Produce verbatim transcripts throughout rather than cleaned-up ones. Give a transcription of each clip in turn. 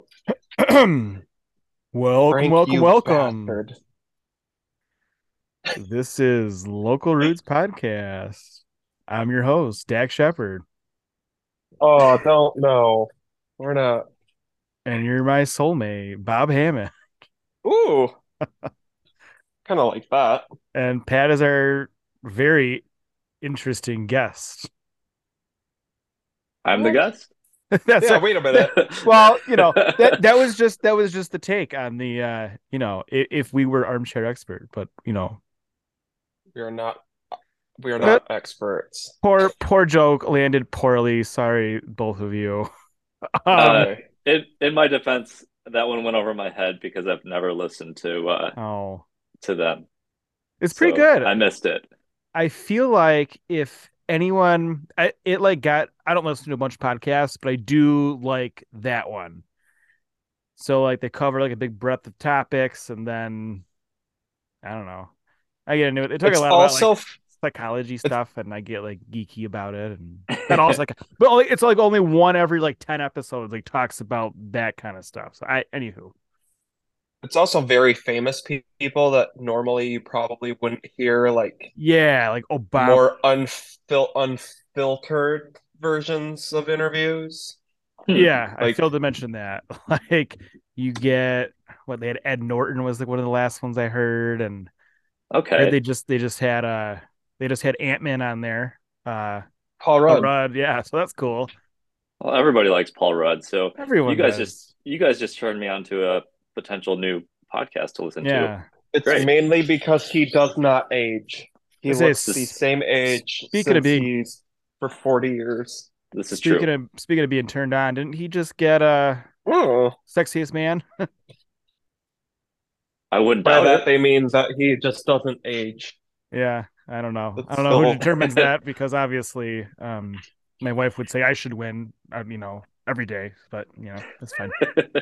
welcome, Frank, welcome, you welcome. bastard. This is Local Roots Podcast. I'm your host, Dak Shepard, Oh, don't know. We're not. and you're my soulmate, Bob Hammond. Ooh, kind of like that. And Pat is our very interesting guest. I'm the What? guest. That's Yeah, a, wait a that, minute. well, you know, that that was just that was just the take on the uh, you know, if, if we were armchair expert, but you know, We are not. We are uh, not experts. poor poor joke landed poorly. Sorry, both of you. Um, uh, Okay. in in my defense, that one went over my head because I've never listened to uh oh, to them, it's pretty so good. I missed it. I feel like if anyone, I, it like got, I don't listen to a bunch of podcasts, but I do like that one. So like they cover like a big breadth of topics, and then I don't know. I get into it. They talk a It's lot about also. like psychology It's stuff, and I get like geeky about it, and that also like, but only, it's like only one every like ten episodes like talks about that kind of stuff. So I, anywho, it's also very famous pe people that normally you probably wouldn't hear like yeah, like Obama. more unfil unfiltered versions of interviews. Hmm. Yeah, I Like, failed to mention that. Like you get what they had Ed Norton was like one of the last ones I heard, and or Okay. they just they just had uh they just had Ant-Man on there. Uh Paul oh Rudd. Rudd, yeah, so that's cool. Well, everybody likes Paul Rudd, so you Everyone guys just does. you guys just turned me on to a potential new podcast to listen to. Yeah. It's Great. mainly because he does not age. He I say looks the This same age speaking of since being he's for forty years. this is speaking true. of speaking of being turned on, didn't he just get uh Oh, sexiest man? I wouldn't by doubt it. that they mean that he just doesn't age. Yeah, I don't know. I That's don't know who still determines that because obviously um my wife would say I should win, uh, you know, every day, but you know, that's fine.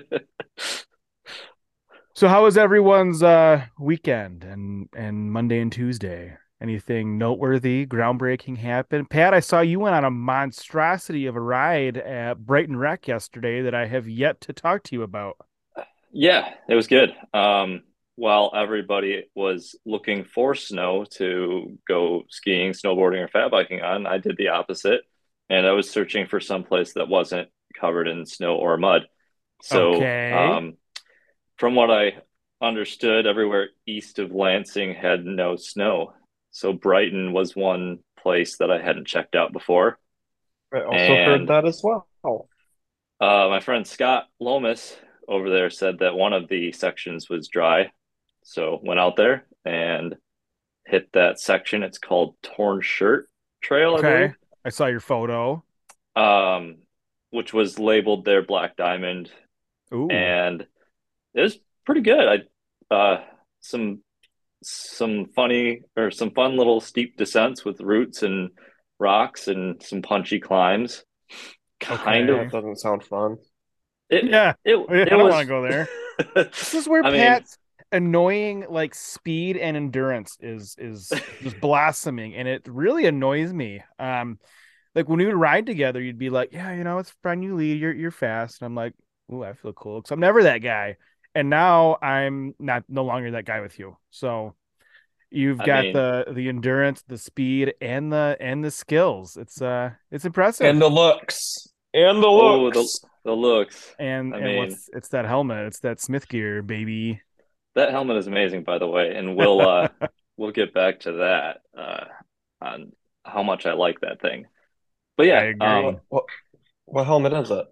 So how was everyone's uh weekend and and Monday and Tuesday? Anything noteworthy, groundbreaking happen? Pat, I saw you went on a monstrosity of a ride at Brighton Rec yesterday that I have yet to talk to you about. Yeah, it was good. Um, while everybody was looking for snow to go skiing, snowboarding, or fat biking on, I did the opposite, and I was searching for some place that wasn't covered in snow or mud. So, Okay. um, from what I understood, everywhere east of Lansing had no snow. So Brighton was one place that I hadn't checked out before. I also heard And that as well. uh, my friend Scott Lomas over there said that one of the sections was dry. So went out there and hit that section. It's called Torn Shirt Trail, I believe, Okay. I saw your photo. um, which was labeled their Black Diamond, Ooh. and it was pretty good. I uh, some some funny or some fun little steep descents with roots and rocks and some punchy climbs. Kind of Okay. That doesn't sound fun. it Yeah. it I it don't want to was. go there. This is where I mean, Pat's annoying like speed and endurance is is just blossoming, and it really annoys me. Um like when we would ride together, you'd be like, "Yeah, you know, it's fun. You lead. You're you're fast." And I'm like, "Ooh, I feel cool," because I'm never that guy. And now I'm not no longer that guy with you. So you've I got mean, the the endurance, the speed, and the and the skills. It's uh, it's And impressive. the looks. And the oh the looks. the looks. And I and mean, what's it's that helmet? It's that Smith gear, baby. that helmet is amazing, by the way, and we'll uh we'll get back to that uh on how much I like that thing. But I yeah, agree. um, What what what helmet is it?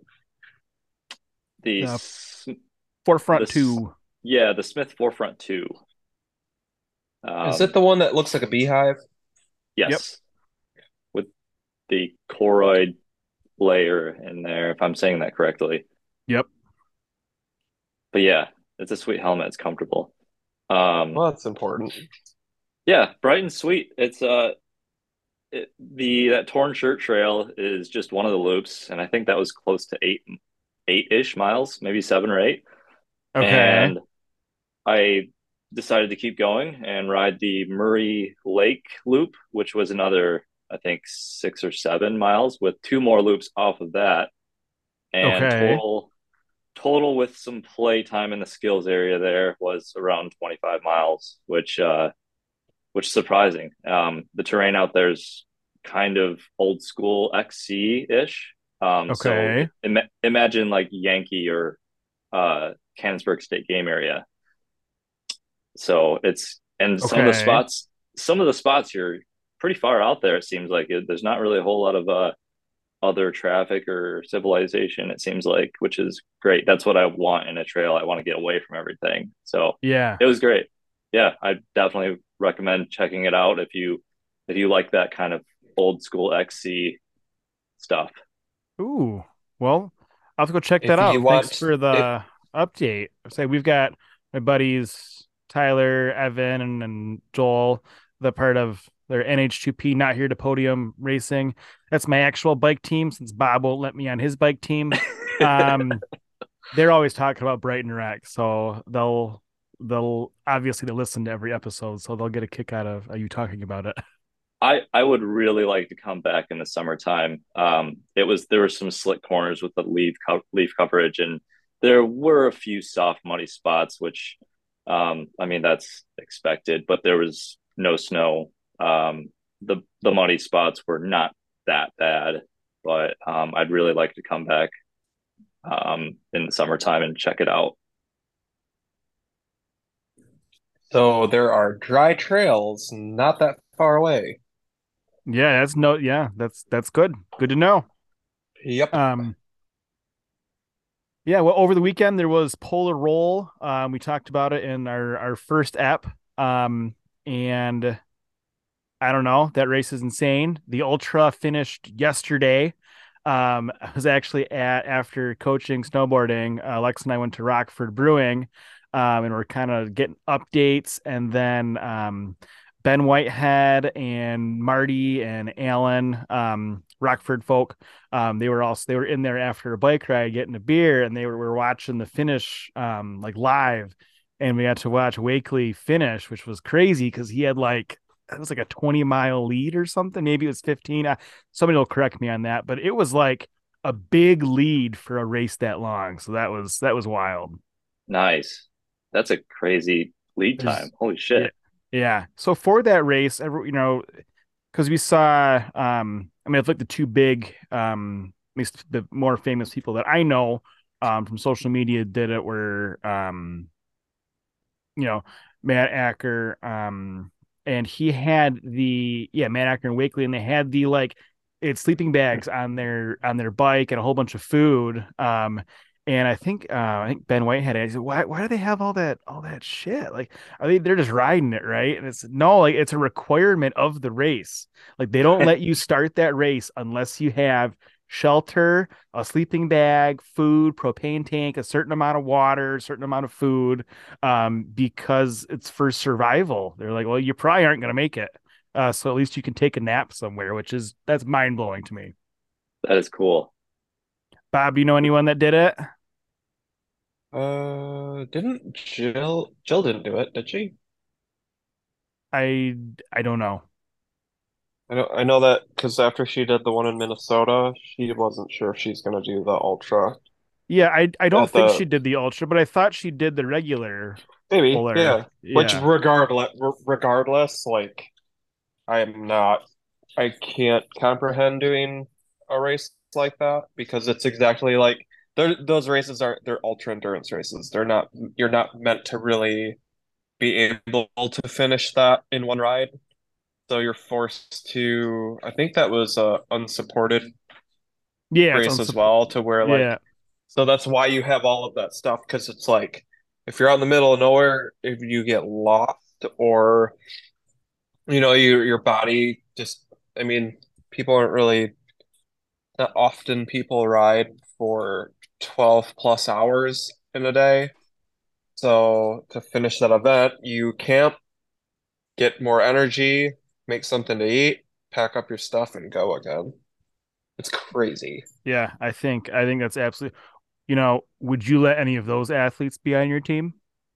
the The s- the forefront s- two. yeah, the Smith Forefront two. Is it Um, the one that looks like a beehive? Yep. yes, with the choroid layer in there, if I'm saying that correctly. Yep. But yeah, it's a sweet helmet. It's comfortable. Um, Well, that's important. yeah, bright and sweet. It's uh it, the that torn shirt trail is just one of the loops, and I think that was close to eight eight-ish miles, maybe seven or eight. Okay. And I decided to keep going and ride the Murray Lake loop, which was another, I think, six or seven miles with two more loops off of that. And Okay. total total with some play time in the skills area there was around twenty-five miles, which uh, which is surprising. Um, the terrain out there is kind of old school X C ish. Um, so Okay. Im- imagine like Yankee or uh, Canonsburg State Game area. So it's and some of the Okay. spots, some of the spots you're pretty far out there. It seems like it, there's not really a whole lot of uh, other traffic or civilization. It seems like, which is great. That's what I want in a trail. I want to get away from everything. So Yeah. it was great. Yeah, I definitely recommend checking it out if you if you like that kind of old school X C stuff. Ooh. Well, I'll have to go check that If you out. Thanks want for it, the update. Say we've got my buddies Tyler, Evan, and, and Joel, the part of their N H two P Not Here to Podium Racing. That's my actual bike team since Bob won't let me on his bike team. Um, they're always talking about Brighton Wreck, so they'll they'll obviously they listen to every episode, so they'll get a kick out of uh, you talking about it. I I would really like to come back in the summertime. Um, it was there were some slick corners with the leaf co- leaf coverage, and there were a few soft muddy spots, which um, I mean that's expected, but there was no snow. Um, the the muddy spots were not that bad, but um, I'd really like to come back um, in the summertime and check it out. so there are dry trails not that far away. Yeah, that's no, yeah, that's that's good. Good to know. Yep. Um, yeah, well, over the weekend there was Polar Roll. Um, we talked about it in our our first app. Um, and I don't know, that race is insane. The ultra finished yesterday. Um, I was actually at after coaching snowboarding. Uh, Lex and I went to Rockford Brewing, um, and we're kind of getting updates. And then um, Ben Whitehead and Marty and Alan, um, Rockford folk, um, they were also they were in there after a bike ride getting a beer, and they were, were watching the finish um, like live, and we got to watch Wakely finish, which was crazy because he had like it was like a twenty mile lead or something. Maybe it was fifteen. Uh, somebody will correct me on that, but it was like a big lead for a race that long. So that was that was wild. Nice. That's a crazy lead time. There's Holy yeah, shit. yeah. So for that race, every you know, because we saw um I mean it's like the two big um at least the more famous people that I know um from social media did it were um you know, Matt Acker, um, and he had the yeah, Matt Acker and Wakely, and they had the like it's sleeping bags on their on their bike and a whole bunch of food. Um, and I think uh, I think Ben Whitehead I said, why why do they have all that all that shit? Like, are they they're just riding it, right? And it's no, like it's a requirement of the race. Like they don't let you start that race unless you have shelter, a sleeping bag, food, propane tank, a certain amount of water, a certain amount of food, um, because it's for survival. They're like, well, you probably aren't going to make it. Uh, so at least you can take a nap somewhere, which is that's mind blowing to me. That is cool. Bob, do you know anyone that did it? Uh, didn't Jill Jill didn't do it, did she? I I don't know. I know I know that because after she did the one in Minnesota, she wasn't sure if she's gonna do the ultra Yeah, I I don't at think the she did the ultra, but I thought she did the regular maybe, polar. yeah. Which Yeah, regardless regardless, like I am not I can't comprehend doing a race like that because it's exactly like they're, those races are they're ultra endurance races. They're not you're not meant to really be able to finish that in one ride. So you're forced to, I think that was a unsupported yeah, it's race as unsupp- well, to where like, yeah, so that's why you have all of that stuff because it's like if you're out in the middle of nowhere, if you get lost or you know you your body just, I mean, people aren't really not often people ride for twelve plus hours in a day. So to finish that event, you camp, get more energy, make something to eat, pack up your stuff, and go again. It's crazy. yeah. I think I think that's absolutely. You know, would you let any of those athletes be on your team?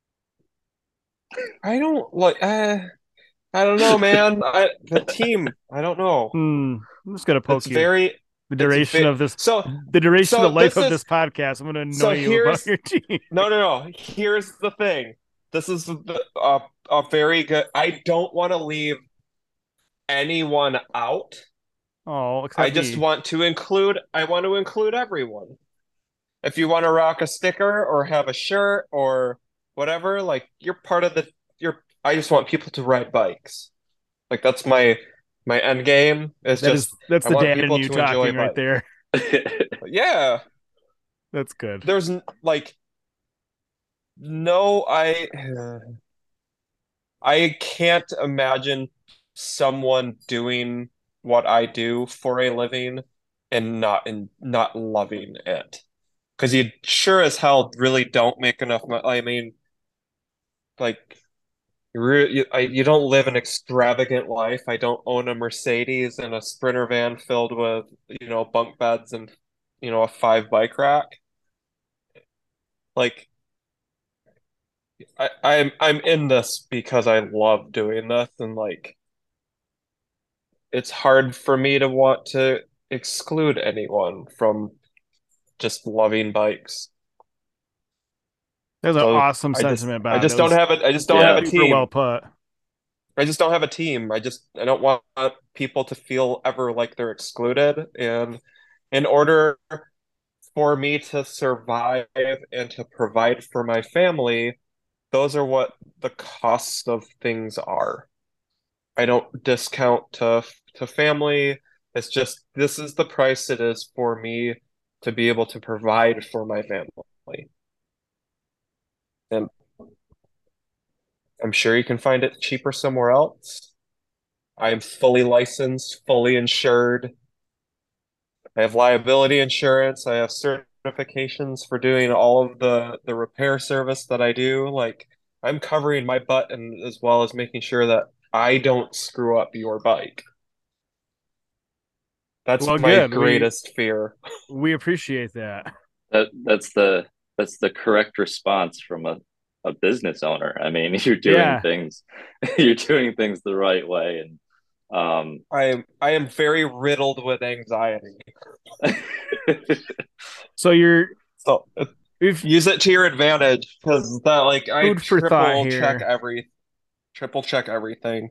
I don't like. Uh, I don't know, man. I the team. I don't know. Hmm. I'm just gonna It's poke you. very. The it's duration vi- of this, so the duration so of life this of is this podcast, I'm going to so annoy you about here's your team. no no no here's the thing. This is the, a a very good. I don't want to leave anyone out. Oh, I except just me. want to include. I want to include everyone. If you want to rock a sticker or have a shirt or whatever, like you're part of the. You're. I just want people to ride bikes. Like that's my my end game is That is just that's I the want dad in people you to enjoy talking right bike. there. Yeah, That's good. there's like no I I can't imagine someone doing what I do for a living and not and not loving it. Because you sure as hell really don't make enough money. I mean, like you, re you, I, you don't live an extravagant life. I don't own a Mercedes and a Sprinter van filled with, you know, bunk beds and, you know, a five bike rack. Like I, I'm I'm in this because I love doing this and like it's hard for me to want to exclude anyone from just loving bikes. That was an So awesome I just sentiment, I Bob. just That don't was have it. I just don't have Yeah. a super well team. put. I just don't have a team. I just I don't want people to feel ever like they're excluded. And in order for me to survive and to provide for my family, those are what the costs of things are. I don't discount to to family. It's just this is the price it is for me to be able to provide for my family. And I'm sure you can find it cheaper somewhere else. I'm fully licensed, fully insured. I have liability insurance. I have certifications for doing all of the the repair service that I do. Like I'm covering my butt and as well as making sure that I don't screw up your bike. That's Well, my good. We greatest fear. we appreciate that. That that's the that's the correct response from a, a business owner. I mean, you're doing Yeah. things you're doing things the right way. And um I am I am very riddled with anxiety. So you're So uh, we've use it to your advantage because that like I food for thought triple check here. every triple check everything.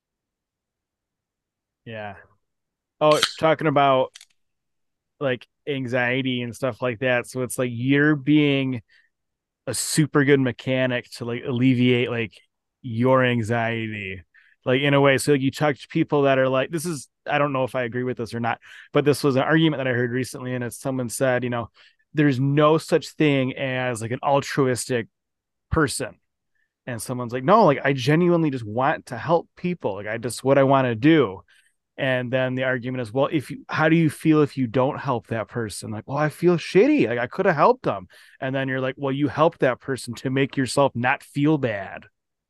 Yeah. Oh, talking about like anxiety and stuff like that. So it's like you're being a super good mechanic to like alleviate like your anxiety, like in a way. So like, you talk to people that are like, this is, I don't know if I agree with this or not, but this was an argument that I heard recently, and it's someone said, you know, there's no such thing as like an altruistic person. And someone's like, no, like I genuinely just want to help people. Like I just what I want to do. And then the argument is, well, if you, how do you feel if you don't help that person? Like, well, I feel shitty. Like I could have helped them. And then you're like, well, you helped that person to make yourself not feel bad.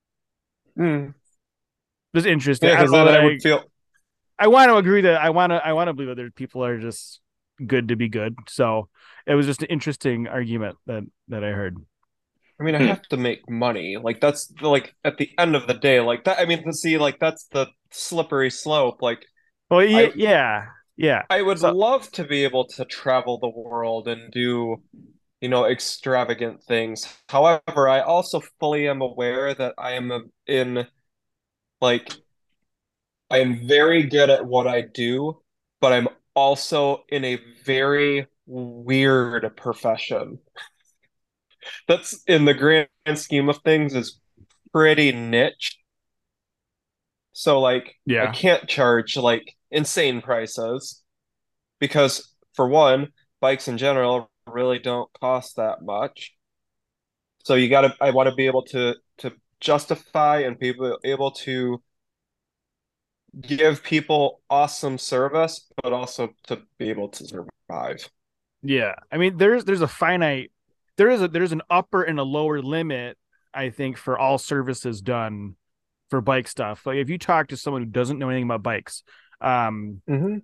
Mm. It's interesting. Yeah, I don't because know then that I I, would feel. I want to agree that I want to, I want to believe that there's people are just good to be good. So it was just an interesting argument that, that I heard. I mean, I have to make money. Like that's the, like at the end of the day, like that. I mean, to see like that's the slippery slope. Like Well, yeah, I yeah, yeah. I would So love to be able to travel the world and do, you know, extravagant things. However, I also fully am aware that I am in like I am very good at what I do, but I'm also in a very weird profession. That's in the grand scheme of things is pretty niche. So like I yeah, can't charge like insane prices because for one, bikes in general really don't cost that much. So you gotta I want to be able to to justify and be able to give people awesome service, but also to be able to survive. yeah. I mean, there's there's a finite, there is a there's an upper and a lower limit, I think, for all services done for bike stuff. Like if you talk to someone who doesn't know anything about bikes, um, Hmm.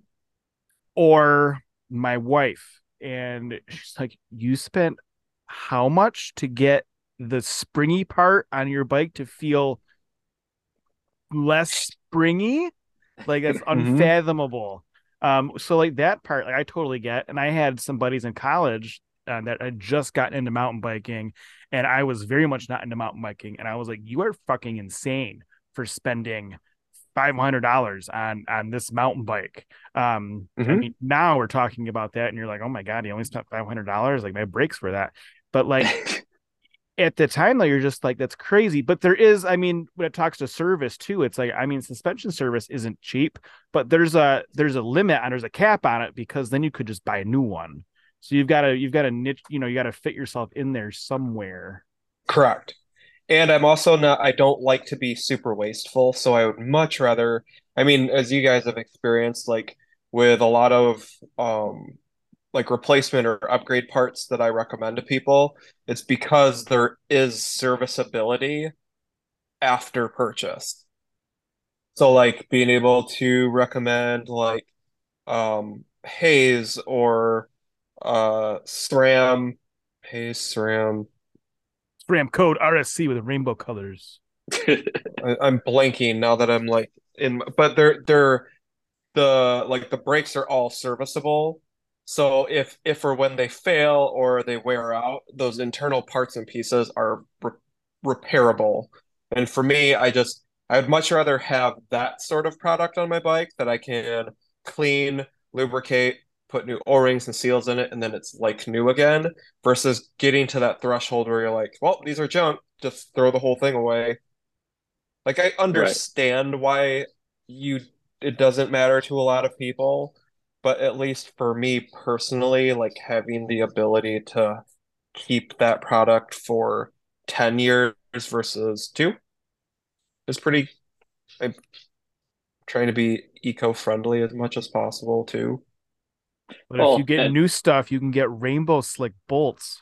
or my wife, and she's like, you spent how much to get the springy part on your bike to feel less springy? Like that's Hmm. unfathomable. Um, so like that part, like I totally get. And I had some buddies in college uh, that had just gotten into mountain biking, and I was very much not into mountain biking. And I was like, "You are fucking insane for spending five hundred dollars on on this mountain bike." Um, I Mm-hmm. mean, now we're talking about that, and you're like, "Oh my god, you only spent five hundred dollars? Like my brakes for that." But like at the time, though, you're just like, "That's crazy." But there is, I mean, when it talks to service too, it's like, I mean, suspension service isn't cheap, but there's a there's a limit and there's a cap on it, because then you could just buy a new one. So you've got to you've got to niche, you know, you got to fit yourself in there somewhere. Correct. And I'm also not, I don't like to be super wasteful. So I would much rather, I mean, as you guys have experienced, like with a lot of um like replacement or upgrade parts that I recommend to people, it's because there is serviceability after purchase. So like being able to recommend like um Hayes or uh SRAM, Hayes, SRAM. Ram code R S C with rainbow colors. I, I'm blanking now that I'm like in, but they're they're the like the brakes are all serviceable. So if if or when they fail or they wear out, those internal parts and pieces are re repairable. And for me, I just I'd much rather have that sort of product on my bike that I can clean, lubricate, put new O-rings and seals in it, and then it's like new again, versus getting to that threshold where you're like, well, these are junk, just throw the whole thing away. Like I Right. understand why you it doesn't matter to a lot of people, but at least for me personally, like having the ability to keep that product for ten years versus two is pretty. I'm trying to be eco-friendly as much as possible too. But if you Well, get and new stuff, you can get rainbow slick bolts.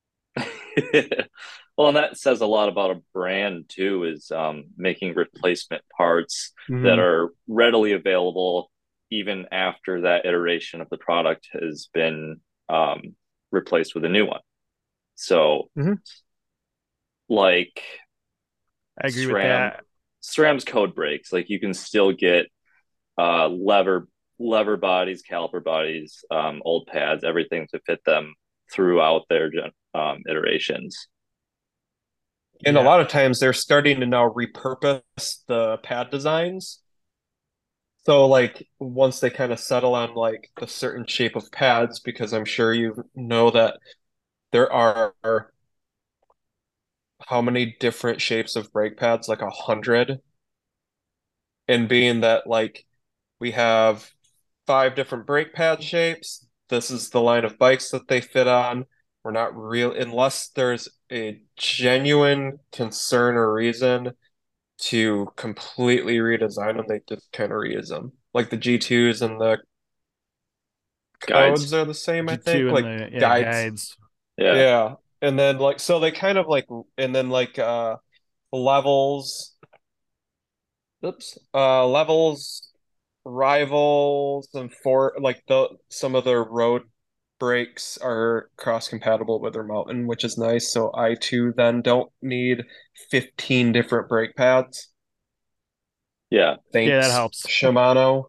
well, and that says a lot about a brand too, is um, making replacement parts that Hmm. are readily available even after that iteration of the product has been um, replaced with a new one. So, Hmm. like I agree with SRAM, that. SRAM's code breaks. Like you can still get uh, lever lever bodies, caliper bodies, um, old pads, everything to fit them throughout their um, iterations. And a Yeah. lot of times they're starting to now repurpose the pad designs. So like once they kind of settle on like the certain shape of pads, because I'm sure you know that there are how many different shapes of brake pads? Like a hundred. And being that like we have five different brake pad shapes, this is the line of bikes that they fit on. We're not real unless there's a genuine concern or reason to completely redesign them, they just kind of reuse them. Like the G twos and the Guides. codes are the same, I G two think. and Like the yeah guides. guides. Yeah. Yeah. And then like so they kind of like and then like uh levels oops uh levels rivals and for like the some of their road brakes are cross compatible with their mountain, which is nice. So I too then don't need fifteen different brake pads. Yeah. Yeah, that Thanks, helps. Shimano.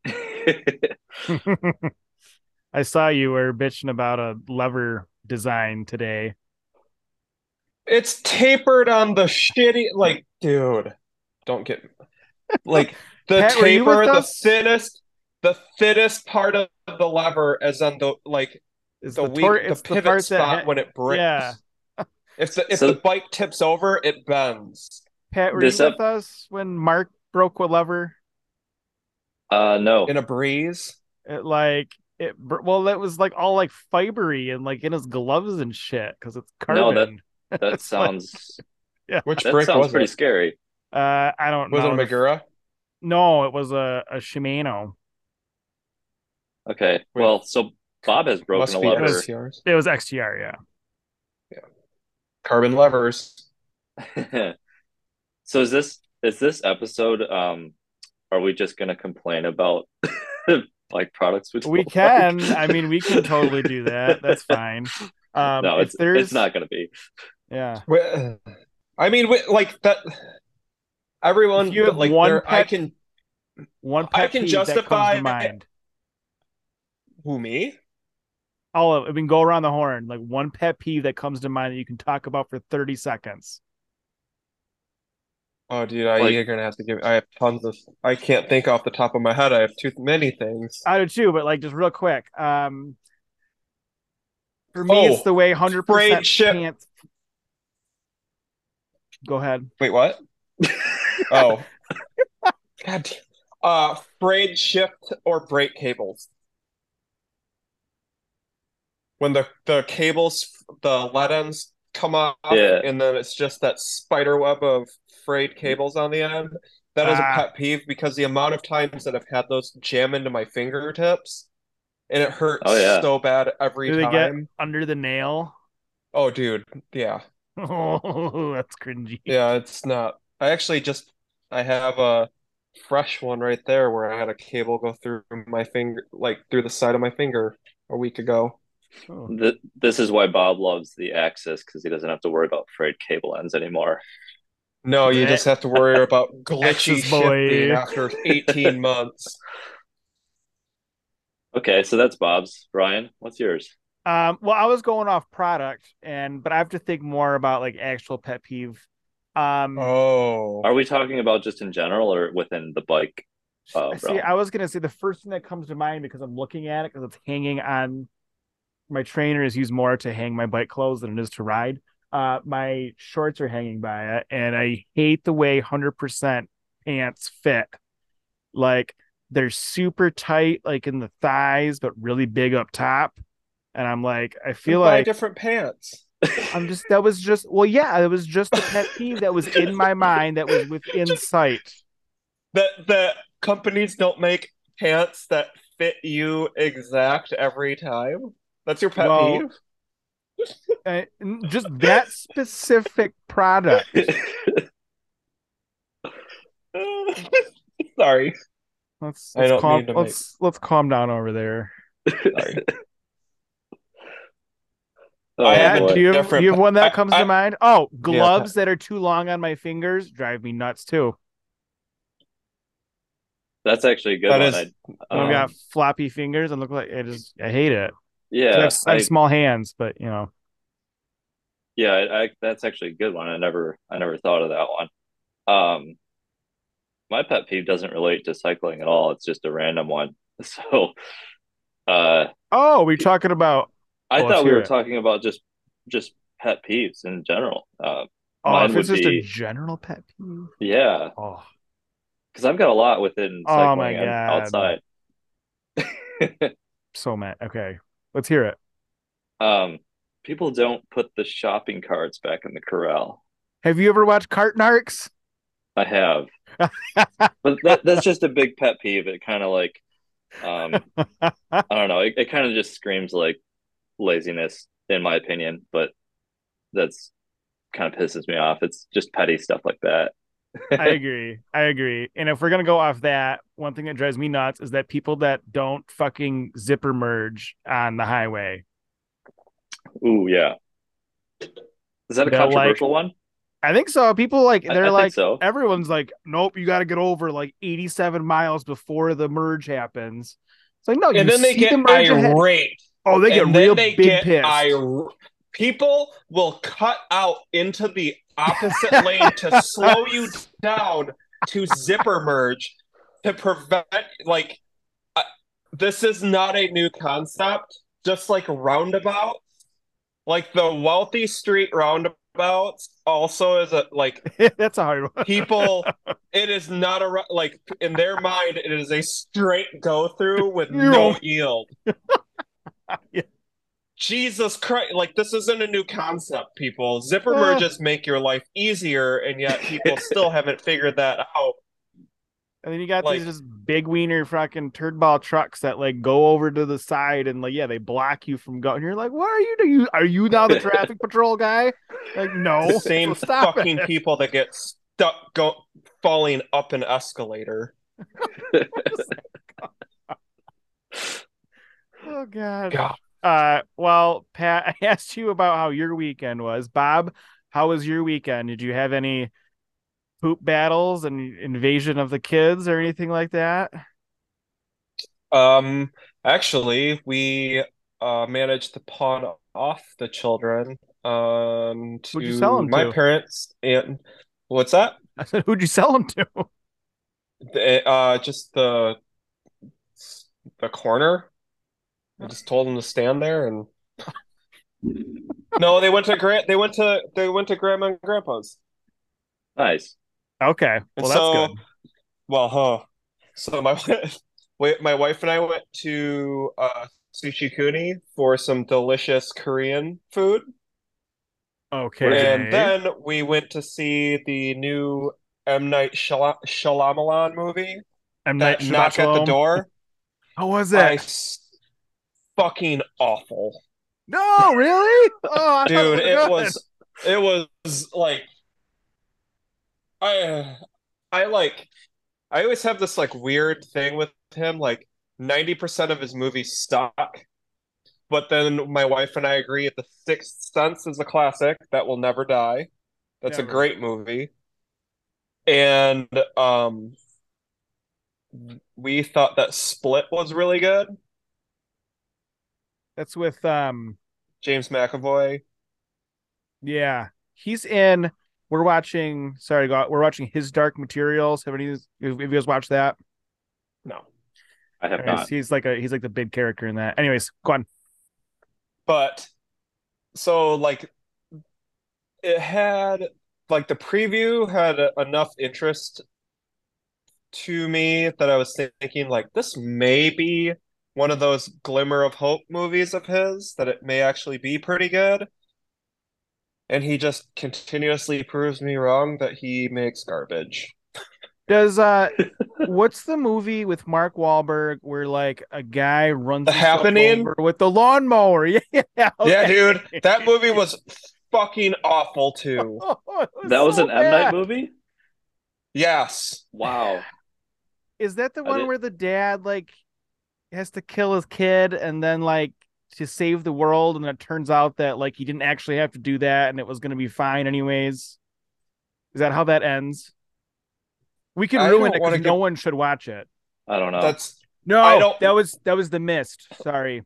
I saw you were bitching about a lever design today. It's tapered on the shitty, like, dude, don't get like the Pat, were you with taper, the us? thinnest, the thinnest part of the lever is on the like Is the the tor weak, the it's the pivot part that spot ha- when it yeah. breaks. If the if the So bike tips over, it bends. Pat, were you this with up us when Mark broke a lever? uh no. In a breeze. It like it well, that was like all like fibery and like in his gloves and shit because it's No, that carbon. that It's like sounds yeah. Which that brake sounds was pretty it? scary. Uh, I don't Was it a know the Magura? no, it was a a Shimano. Okay. Wait, Well, so Bob has broken a must be It was lever. X T Rs. it was X T R, yeah. Yeah, carbon levers. So is this is this episode um are we just gonna complain about like products we We don't like? can. I mean, we can totally do that. That's fine. Um, No, if it's it's there's not gonna be. yeah, I mean, like that. if Everyone, you have like one there, I pet can one I pet can peeve that comes to justify mind. Who, me? All of, I mean, go around the horn. Like one pet peeve that comes to mind that you can talk about for thirty seconds. Oh, dude, I, Like, you're gonna have to give. I have tons of. I can't think off the top of my head. I have too many things. I do too, but like just real quick. Um, for me, it's Oh, the way one hundred frayed percent ship. pants. Go ahead. Wait, what? Oh, God. Uh, frayed shift or brake cables. When the the cables, the lead ends come off, yeah. and then it's just that spider web of frayed cables on the end. That is a Ah, pet peeve because the amount of times that I've had those jam into my fingertips, and it Oh hurts yeah. so bad every do they get time. under the nail? Oh, dude, yeah, Oh, that's cringy. yeah, it's not. I actually just I have a fresh one right there where I had a cable go through my finger, like through the side of my finger a week ago. Oh. Th this is why Bob loves the Axis because he doesn't have to worry about frayed cable ends anymore. No, you The just have to worry about glitchy Axis shifting boy. after eighteen months. Okay, so that's Bob's. Brian, what's yours? Um, well, I was going off product, and but I have to think more about like actual pet peeve. Um, Oh, Are we talking about just in general or within the bike uh, see, realm? I was gonna say the first thing that comes to mind because I'm looking at it because it's hanging on my trainer is used more to hang my bike clothes than it is to ride. Uh, my shorts are hanging by it, and I hate the way one hundred percent pants fit. Like they're super tight, like in the thighs, but really big up top. And I'm like, I then feel buy like different pants. I'm just that was just well, yeah, it was just a pet peeve that was in my mind that was within sight. That that companies don't make pants that fit you exact every time. That's your pet Well, peeve? uh, just that specific product. Sorry, Let's I let's don't calm mean to make. let's let's calm down over there. Sorry, I Oh have Pat, a do boy. you have do different. you have one that I, comes to I mind? Oh, yeah. gloves that are too long on my fingers drive me nuts too. That's actually a good That one. is. I When I've Yeah. got um floppy fingers and look like I just I hate it. I have, yeah, I have I small hands, but you know. yeah, I, I that's actually a good one. I never I never thought of that one. Um my pet peeve doesn't relate to cycling at all. It's just a random one. So uh Oh, we talking about? I Oh, let's thought we hear were it. talking about just just pet peeves in general. Uh Oh, mine if it's would just a be general pet peeve. yeah, Oh, because I've got a lot within oh my cycling and god, outside. so mad. Okay, let's hear it. Um, people don't put the shopping carts back in the corral. Have you ever watched Cart Narcs? I have, but that that's just a big pet peeve. It kind of like, um, I don't know. It, it kind of just screams like laziness, in my opinion. But that's kind of pisses me off. It's just petty stuff like that. I agree. I agree. And if we're gonna go off that, one thing that drives me nuts is that people that don't fucking zipper merge on the highway. Ooh, yeah. Is that a They'll like, controversial one? I think so. People like, I, they're I think like, so. everyone's like, nope, you got to get over like eighty-seven miles before the merge happens. It's like, no, And you then they see the get merge ahead. irate. Oh, they get And then real they big get pissed. ir. People will cut out into the opposite lane to slow you down to zipper merge to prevent, like, uh, this is not a new concept. Just like roundabout, like the wealthy street roundabouts also is a like That's a hard one. people. It is not a like in their mind. It is a straight go through with You- no yield. Yeah. Jesus Christ! Like this isn't a new concept, people. Zipper Uh, merges make your life easier, and yet people still haven't figured that out. and then you got these Like, just big wiener fucking turd ball trucks that like go over to the side and like yeah they block you from going. You're like, what are you doing? Are you now the traffic patrol guy? Like the no, same so stop fucking it. people that get stuck go falling up an escalator. Oh god. God. Uh, well, Pat, I asked you about how your weekend was. Bob, how was your weekend? Did you have any poop battles and invasion of the kids or anything like that? Um, Actually, we uh, managed to pawn off the children um, Who'd you sell to them my to? parents. And what's that? I said, who'd you sell them to? The, uh, just the the corner. I just told them to stand there, and no, they went to grand. They went to they went to grandma and grandpa's, Nice. Okay, and well that's so good. well, huh? So my wait, my wife and I went to uh, Sushi Kuni for some delicious Korean food. Where's it? And Okay. then we went to see the new M. Night Shyam- Shyamalan movie, M Night that Knock at the Shabbat. Door. How was I it? s- fucking awful. No, really? Oh, I thought it Dude, was it good. was it was like I I like I always have this like weird thing with him, like ninety percent of his movies suck, but then my wife and I agree The Sixth Sense is a classic that will never die. That's a Never. great movie. And um we thought that Split was really good. That's with um James McAvoy. yeah. He's in we're watching sorry, go we're watching His Dark Materials. Have any have you guys watched that? No. I have Anyways, not. he's like a he's like the big character in that. Anyways, go on. But so like it had like the preview had a, enough interest to me that I was thinking like this may be one of those glimmer of hope movies of his that it may actually be pretty good. And he just continuously proves me wrong that he makes garbage. Does uh what's the movie with Mark Wahlberg where like a guy runs The himself Happening. over with the lawnmower? Yeah, Yeah, okay. dude, that movie was fucking awful too. Oh, it was That was so an M. Night bad. movie? Yes. Wow. Is that the I one did. where the dad like has to kill his kid and then like to save the world and it turns out that like he didn't actually have to do that and it was going to be fine anyways? Is that how that ends? We can I ruin don't it want because to no give one should watch it. I don't know. that's I No, don't that was that was The Mist. Sorry.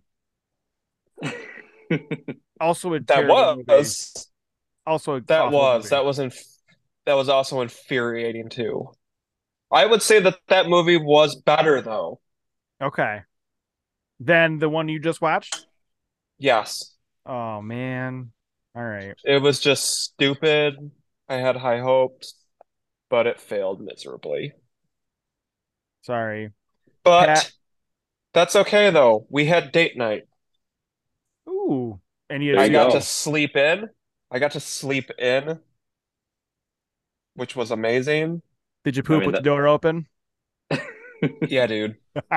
Also a that terrible movie. was Also an that awful was movie. that was inf that was also infuriating too. I would say that that movie was better though. Okay. Then the one you just watched? Yes. Oh man. All right. It was just stupid. I had high hopes, but it failed miserably. Sorry. Pat. But that's okay though. We had date night. Ooh. And you had There I you got to go. sushi. sleep in. I got to sleep in, which was amazing. Did you I poop mean with the that. door open? Yeah, dude.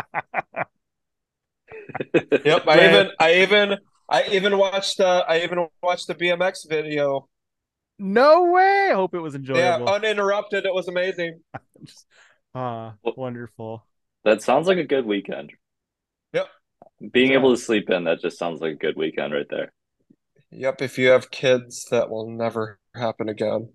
Yep. I Glad. even I even I even watched uh I even watched the B M X video. No way. I hope it was Yeah, enjoyable. uninterrupted. It was amazing. Just, uh, Well, wonderful. that sounds like a good weekend. Yep. Being able to Does. sleep in, that just sounds like a good weekend right there. Yep. If you have kids, that will never happen again.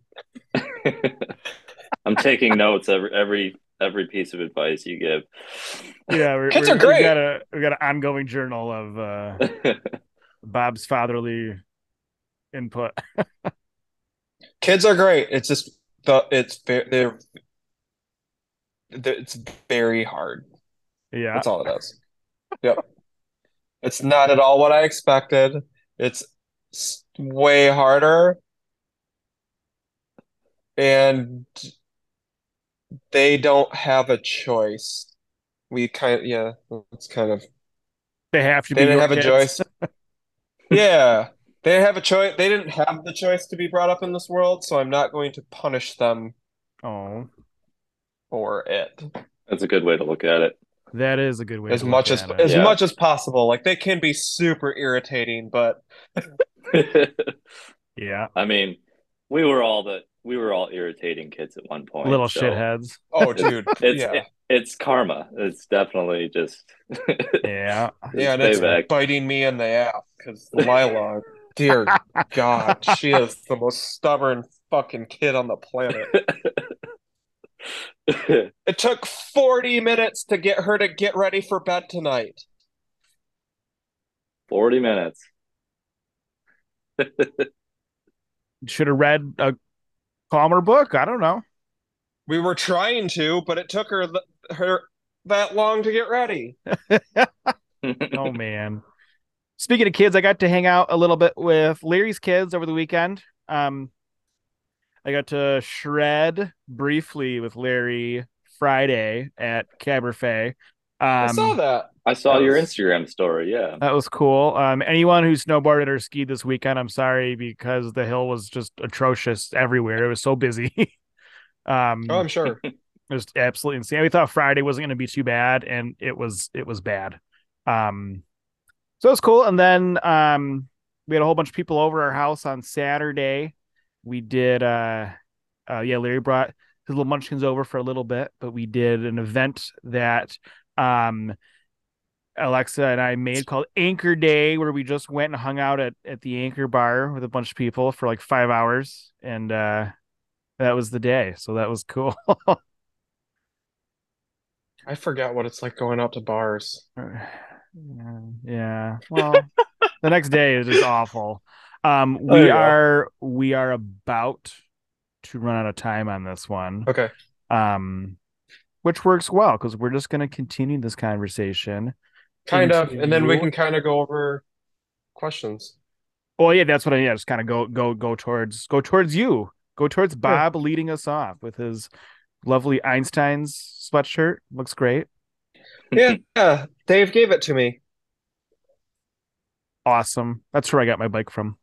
I'm taking notes every every every piece of advice you give. Yeah, we're, Kids are we're we've great. got a we got an ongoing journal of uh Bob's fatherly input. Kids are great. It's just the it's ve- they're it's very hard. Yeah. That's all it is. Yep. It's not at all what I expected. It's s- way harder, and they don't have a choice. We kind of, yeah, it's kind of, They have to they be didn't your have a kids. choice. Yeah, they have a choice. They didn't have the choice to be brought up in this world, so I'm not going to punish them Oh, for it That's a good way to look at it. that is a good way as to look much as at it. as Yeah. much as possible. Like they can be super irritating, but Yeah. I mean, we were all the we were all irritating kids at one point, Little so shitheads. oh, it's dude, it's yeah, it, it's karma. It's definitely just Yeah. yeah, it's and it's payback. biting me in the ass because Lila, dear God, she is the most stubborn fucking kid on the planet. It took forty minutes to get her to get ready for bed tonight. forty minutes. Should have read a calmer book. I don't know. We were trying to, but it took her th her that long to get ready. Oh man. Speaking of kids, I got to hang out a little bit with Larry's kids over the weekend. Um, I got to shred briefly with Larry Friday at Cabernet. I saw Um, that. I saw That your was- Instagram story. Yeah. that was cool. Um, anyone who snowboarded or skied this weekend, I'm sorry because the hill was just atrocious everywhere. It was so busy. um, Oh, I'm sure. It was absolutely insane. We thought Friday wasn't going to be too bad, and it was. It was bad. Um, so it was cool. And then um, we had a whole bunch of people over our house on Saturday. We did. Uh, uh, yeah, Larry brought his little munchkins over for a little bit, but we did an event that um, Alexa and I made called Anchor Day, where we just went and hung out at at the Anchor Bar with a bunch of people for like five hours, and uh, that was the day. So that was cool. I forgot what it's like going out to bars. Yeah, yeah. Well, the next day is just awful. Um, There we you go. are we are about to run out of time on this one. Okay. Um, which works well because we're just going to continue this conversation. Kind of. And then we into- can kind of go over questions. Well, yeah, that's what I yeah, just kind of go go go towards go towards you. Go towards Bob leading us off with his lovely Einstein's sweatshirt. Looks great. Yeah, yeah. Dave gave it to me. Awesome. That's where I got my bike from.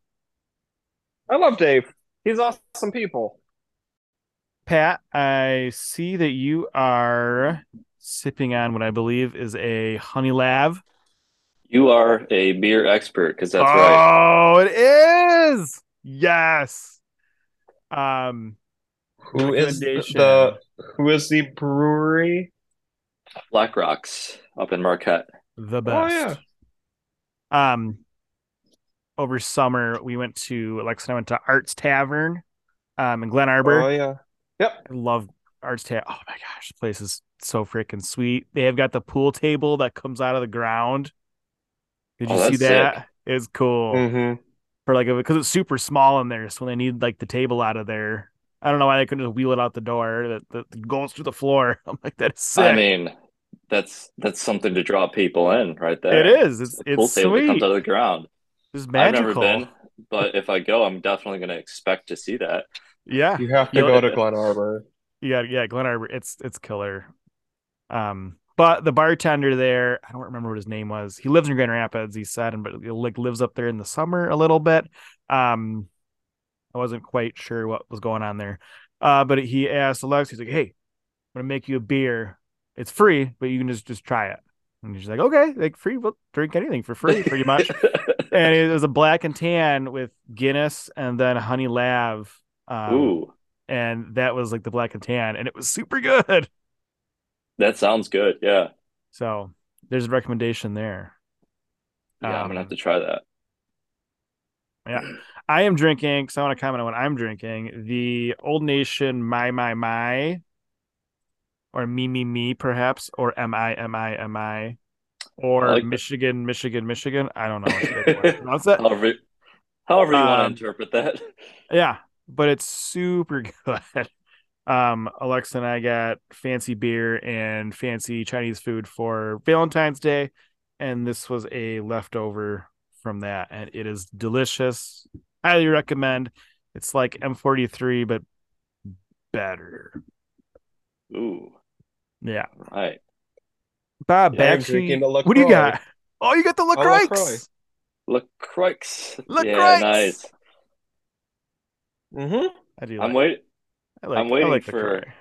I love Dave. He's awesome people. Pat, I see that you are sipping on what I believe is a Honey Lav. You are a beer expert because that's right. Oh, it is. Yes. Um, Who is the, recommendation. the who is the brewery? Black Rocks up in Marquette. the Oh best. yeah. Um, over summer we went to Alexa and I went to Arts Tavern, um, in Glen Arbor. Oh yeah. Yep. I love Arts Tavern. Oh my gosh, the place is so freaking sweet. They have got the pool table that comes out of the ground. Did you Oh, see that's that? sick. It's cool. Mm-hmm. For like because it's super small in there, so when they need like the table out of there, I don't know why they couldn't just wheel it out the door that, that goes through the floor. I'm like, that's sick. I mean, that's that's something to draw people in right there. It is. It's a pool it's table that comes sweet. out of the ground. It's I've never magical. been, but if I go, I'm definitely going to expect to see that. Yeah, You have to You'll- go to Glen Arbor. yeah, yeah. Glen Arbor, it's it's killer. Um, but the bartender there, I don't remember what his name was. He lives in Grand Rapids. He said, and but he like lives up there in the summer a little bit. Um, I wasn't quite sure what was going on there. Uh, but he asked Alex, he's like, "Hey, I'm gonna make you a beer. It's free, but you can just just try it." And she's like, "Okay, like free, we'll drink anything for free, pretty much." And it was a black and tan with Guinness and then Honey Lav. Um, Ooh, and that was like the black and tan, and it was super good. that sounds good. Yeah. So there's a recommendation there. Yeah, I'm Um, gonna have to try that. Yeah, I am drinking. Because I want to comment on what I'm drinking. The Old Nation My My My, or Me Me Me, perhaps, or M I M I M I, or I like that. Michigan Michigan Michigan. I don't know what to pronounce it. However, however you want Um, to interpret that. Yeah, but it's super good. Um, Alexa and I got fancy beer and fancy Chinese food for Valentine's Day, and this was a leftover from that, and it is delicious. Highly recommend. It's like M forty-three, but better. Ooh, Yeah. right. Bob, Yeah, I'm back to drinking you. the What do you LaCroix. got? Oh, you got the LaCroix. LaCroix. LaCroix. LaCroix. Yeah, nice. Mm-hmm. I do. I'm Like, wait. I like. I'm waiting I like for- LaCroix.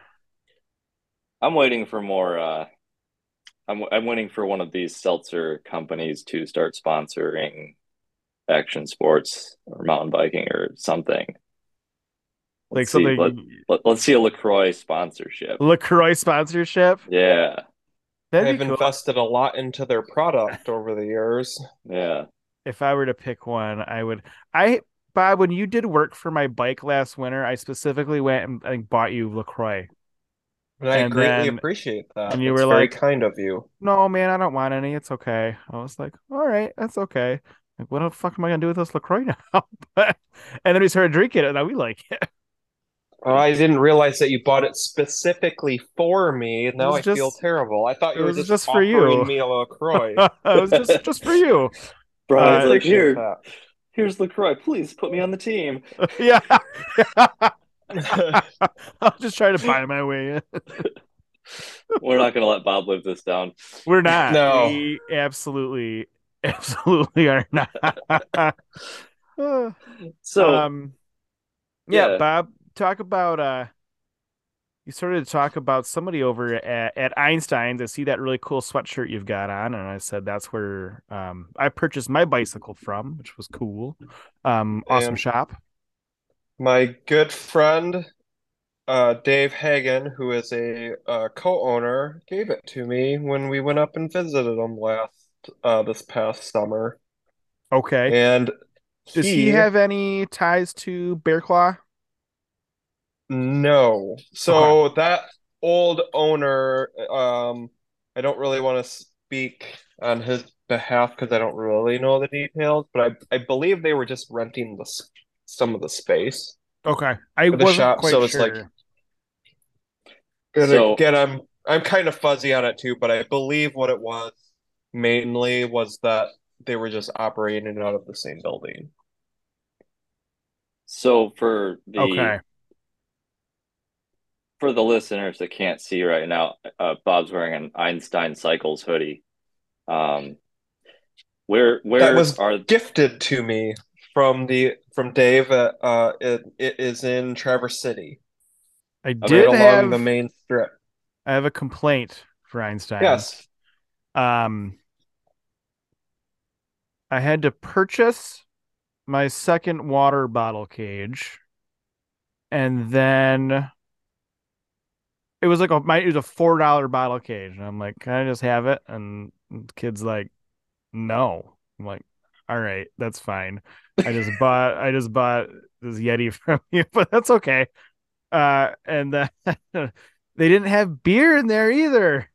I'm waiting for more. Uh, I'm I'm waiting for one of these seltzer companies to start sponsoring action sports or mountain biking or something. Like Let's see. something Let, let, let's see a LaCroix sponsorship. LaCroix sponsorship. Yeah, That'd I've be cool. invested a lot into their product over the years. yeah. If I were to pick one, I would. I Bob, when you did work for my bike last winter, I specifically went and, and bought you LaCroix. And I And greatly then- appreciate that. and you It's were very like- kind of you. No, man, I don't want any. It's okay. I was like, all right, that's okay. Like, what the fuck am I gonna do with this LaCroix now? And then we started drinking it, and now we like it. Oh, I didn't realize that you bought it specifically for me. It Now was I feel just terrible. I thought it you were was just just for offering you. me a LaCroix. It was just just for you. I Brian's Uh, like, appreciate here, that. here's LaCroix. Please put me on the team. yeah. I'll just try to buy my way in. We're not gonna let Bob live this down. We're not. No. We absolutely, absolutely are not. So um, yeah, yeah, Bob, talk about uh you started to talk about somebody over at, at Einstein to see that really cool sweatshirt you've got on, and I said that's where um I purchased my bicycle from, which was cool. Um, awesome And shop. my good friend, uh, Dave Hagen, who is a uh, co-owner, gave it to me when we went up and visited him last uh, this past summer. Okay. And Does he he, have any ties to Bear Claw? no. Okay. So that old owner, um, I don't really want to speak on his behalf because I don't really know the details, but I, I believe they were just renting the s- some of the space Okay. I for the wasn't shop. quite So it's like, sure. and so again, I'm I'm kind of fuzzy on it too, but I believe what it was mainly was that they were just operating out of the same building. so for the Okay. for the listeners that can't see right now, uh, Bob's wearing an Einstein Cycles hoodie. Um, where That where was are gifted to me from the from Dave. Uh, uh, it it is in Traverse City, I right okay? did along the have main strip. I have a complaint for Einstein's. Yes. Um, I had to purchase my second water bottle cage, and then it was like a my it was a four dollar bottle cage, and I'm like, can I just have it? And the kid's like, no. I'm like, all right, that's fine. I just bought I just bought this Yeti from you, but that's okay. Uh, and then they didn't have beer in there either.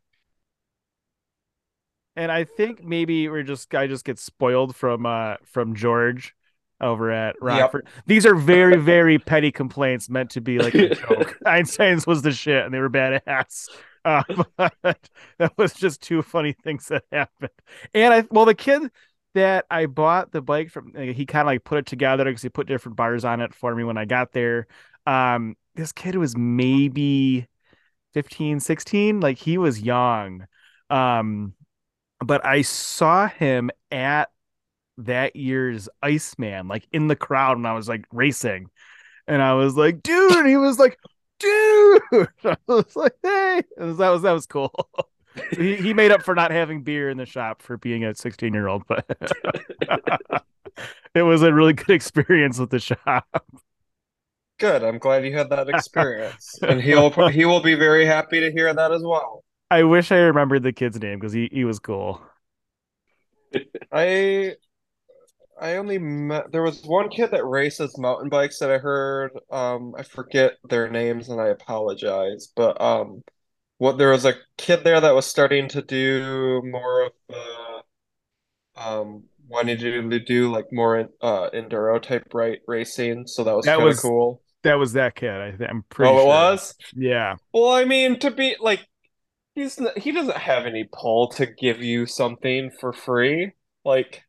And I think maybe we're just I just get spoiled from uh from George over at Yep. Rockford. These are very, very petty complaints meant to be like a joke. Einstein's was the shit and they were badass. Uh, but that was just two funny things that happened. And I well the kid that I bought the bike from he kind of like put it together because he put different bars on it for me when I got there. Um this kid was maybe fifteen, sixteen, like he was young. Um but I saw him at that year's Iceman, like in the crowd when I was like racing. And I was like, dude, and he was like, dude. I was like, hey. And that was that was cool. So he, he made up for not having beer in the shop for being a sixteen year old, but it was a really good experience with the shop. Good. I'm glad you had that experience, and he'll he will be very happy to hear that as well. I wish I remembered the kid's name because he, he was cool. I I only met there was one kid that races mountain bikes that I heard. Um, I forget their names and I apologize, but um, what there was a kid there that was starting to do more of the um wanting to do, to do like more uh enduro type right racing, so that was That kind of was cool. that was that kid. I think I'm pretty Oh, it sure. was? Yeah. Well, I mean, to be like he's n- he doesn't have any pull to give you something for free. Like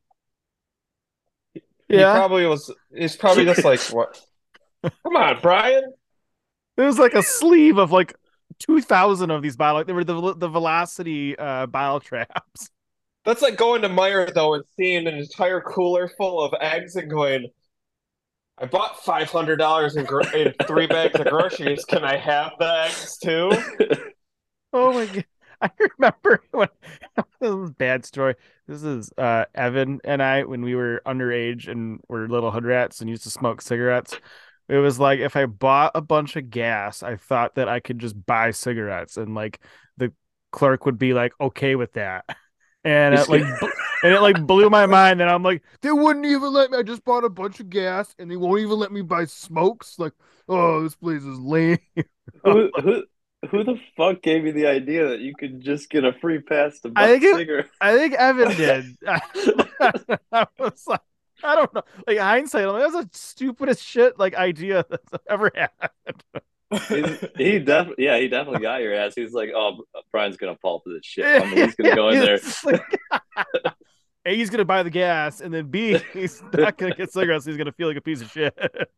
he Yeah. probably was. He's probably just like, what? Come on, Brian. There was like a sleeve of like two thousand of these bottle. They were the the velocity uh bottle traps. That's like going to Meijer though and seeing an entire cooler full of eggs and going, I bought five hundred dollars in, gro- in three bags of groceries. Can I have the eggs too? Oh my god. I remember when this is a bad story. This is uh Evan and I when we were underage and were little hood rats and used to smoke cigarettes. It was like if I bought a bunch of gas, I thought that I could just buy cigarettes and like the clerk would be like okay with that. And it He's like good. bl- and it like blew my mind and I'm like they wouldn't even let me. I just bought a bunch of gas and they won't even let me buy smokes. Like, oh, this place is lame. Who who who the fuck gave you the idea that you could just get a free pass to I buy think it, cigarettes? I think Evan did. I was like, I don't know. Like hindsight, I'm like, that's the stupidest shit like idea that's ever had. He's he definitely yeah he definitely got your ass. He's like, oh, Brian's gonna fall for this shit one day. He's gonna go in there. It's like, A, he's gonna buy the gas, and then B, he's not gonna get cigarettes. He's gonna feel like a piece of shit.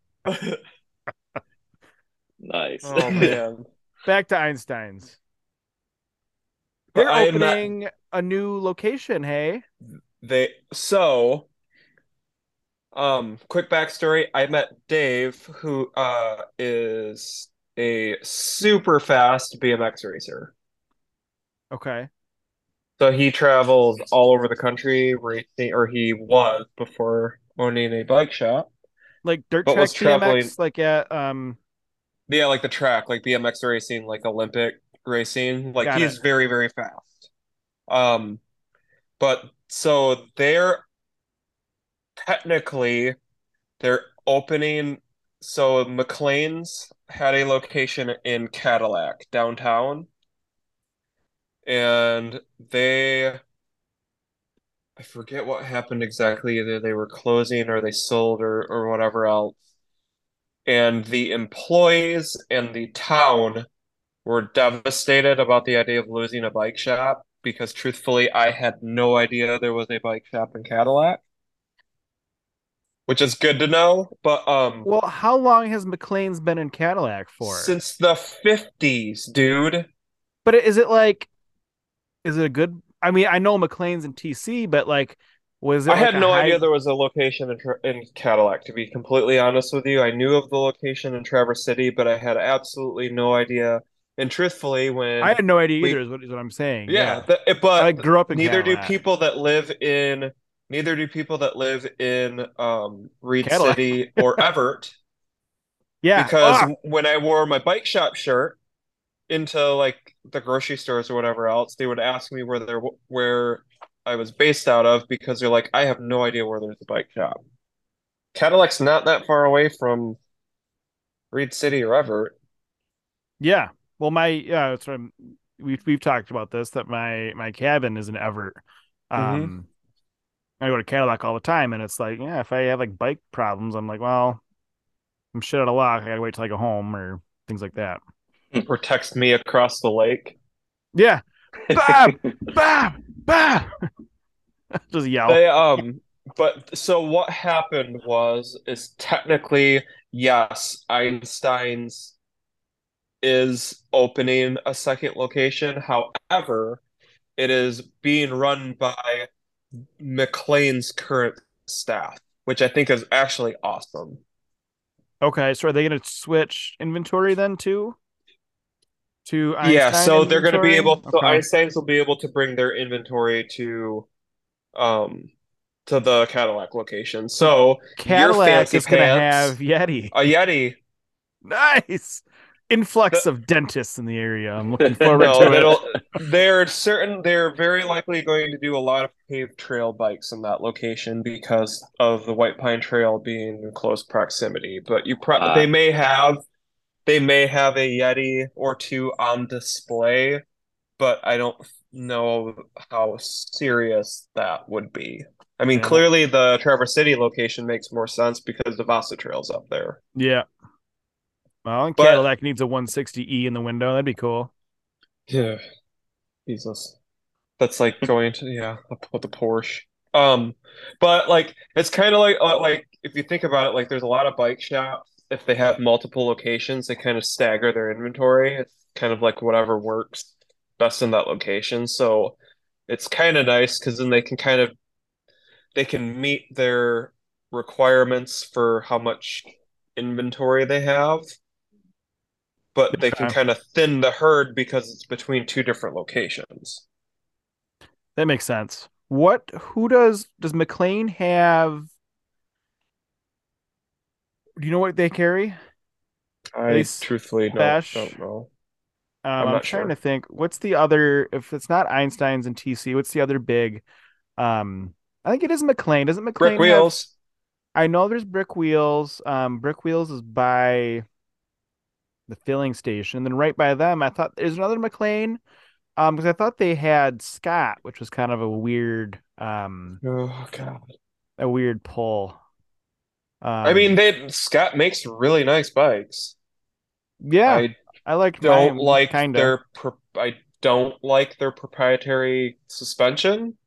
Nice. Oh man. Back to Einstein's. But They're I met opening a new location. Hey, they so um quick backstory. I met Dave, who uh is a super fast B M X racer. okay, So he travels all over the country racing, or he was before owning a bike shop, like dirt but track was traveling, B M X, like at um, yeah, like the track, like B M X racing, like Olympic racing. Like got it. he's very, very fast. Um, but so they're technically they're opening. So McLean's had a location in Cadillac downtown, and they I forget what happened exactly. Either they were closing or they sold or or whatever else. And the employees and the town were devastated about the idea of losing a bike shop because truthfully, I had no idea there was a bike shop in Cadillac, which is good to know. But um Well, how long has McLean's been in Cadillac for? since the fifties, dude. But is it like, is it a good? I mean, I know McLean's in T C, but like, was it I like had a no idea high? there was a location in, Tra- in Cadillac, to be completely honest with you. I knew of the location in Traverse City, but I had absolutely no idea. And truthfully, I when had no idea either. we, Is what is what I'm saying. yeah, Yeah, the, it- I but like grew up in neither do Cadillac. people that live in, neither do people that live in um, Reed Cadillac. City or Everett, Yeah. because Ah, when I wore my bike shop shirt into like the grocery stores or whatever else, they would ask me where they're where I was based out of because they're like, I have no idea where there's a bike shop. Cadillac's not that far away from Reed City or Everett. yeah. Well, my yeah, that's what I'm, we've we've talked about this, that my my cabin is in Everett. Mm-hmm. Um, I go to Cadillac all the time, and it's like, yeah, if I have like bike problems, I'm like, well, I'm shit out of luck. I gotta wait till I go home or things like that. Or text me across the lake. Yeah, Bob, Bob, Bob. Just yell. They um but so what happened was is technically yes, Einstein's is opening a second location. However, it is being run by McLean's current staff, which I think is actually awesome. Okay, so are they gonna switch inventory then too to Yeah, Einstein so they're going to be inventory? able, so Okay, Einstein's will be able to bring their inventory to um to the Cadillac location. so So your Cadillac fancy is gonna have pants, Yeti. a Yeti. Nice influx The, of dentists in the area. I'm looking forward no, to it. it'll they're certain they're very likely going to do a lot of paved trail bikes in that location because of the White Pine Trail being in close proximity. But you pro they uh, may have they may have a Yeti or two on display, but I don't know how serious that would be. I mean, Yeah, well, clearly the Traverse City location makes more sense because the Vasa Trail's up there. yeah. Well, and But Cadillac needs a one sixty E in the window. That'd be cool. yeah, Jesus. That's like going to yeah, with the Porsche. Um, but like it's kind of like uh, like if you think about it, like there's a lot of bike shops. If they have multiple locations, they kind of stagger their inventory. It's kind of like whatever works best in that location. So it's kind of nice because then they can kind of they can meet their requirements for how much inventory they have, but they can Okay, kind of thin the herd because it's between two different locations. that makes sense. What? Who does does McLean have? Do you know what they carry? Are they I truthfully don't Spash? don't know. Um, I'm I'm not trying to sure. think. What's the other? If it's not Einstein's and T C, what's the other big? Um, I think it is McLean. Doesn't Brick McLean have? wheels. I know there's Brick Wheels. Um, Brick Wheels is by the filling station. And then right by them, I thought there's another McLean. Um, because I thought they had Scott, which was kind of a weird, um, Oh God. a weird pull. I mean, Um, they Scott makes really nice bikes. yeah, I I liked don't mine, like kinda. their pro I don't like their proprietary suspension,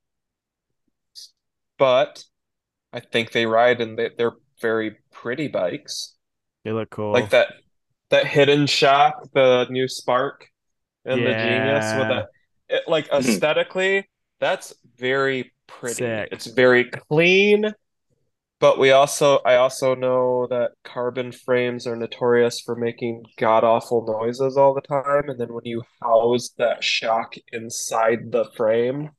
but I think they ride and they, they're very pretty bikes. They look Like cool. that that hidden shock, the new Spark and the Genius with Yeah, that it, like aesthetically, that's very pretty. sick. It's very clean, but we also I also know that carbon frames are notorious for making god-awful noises all the time, and then when you house that shock inside the frame,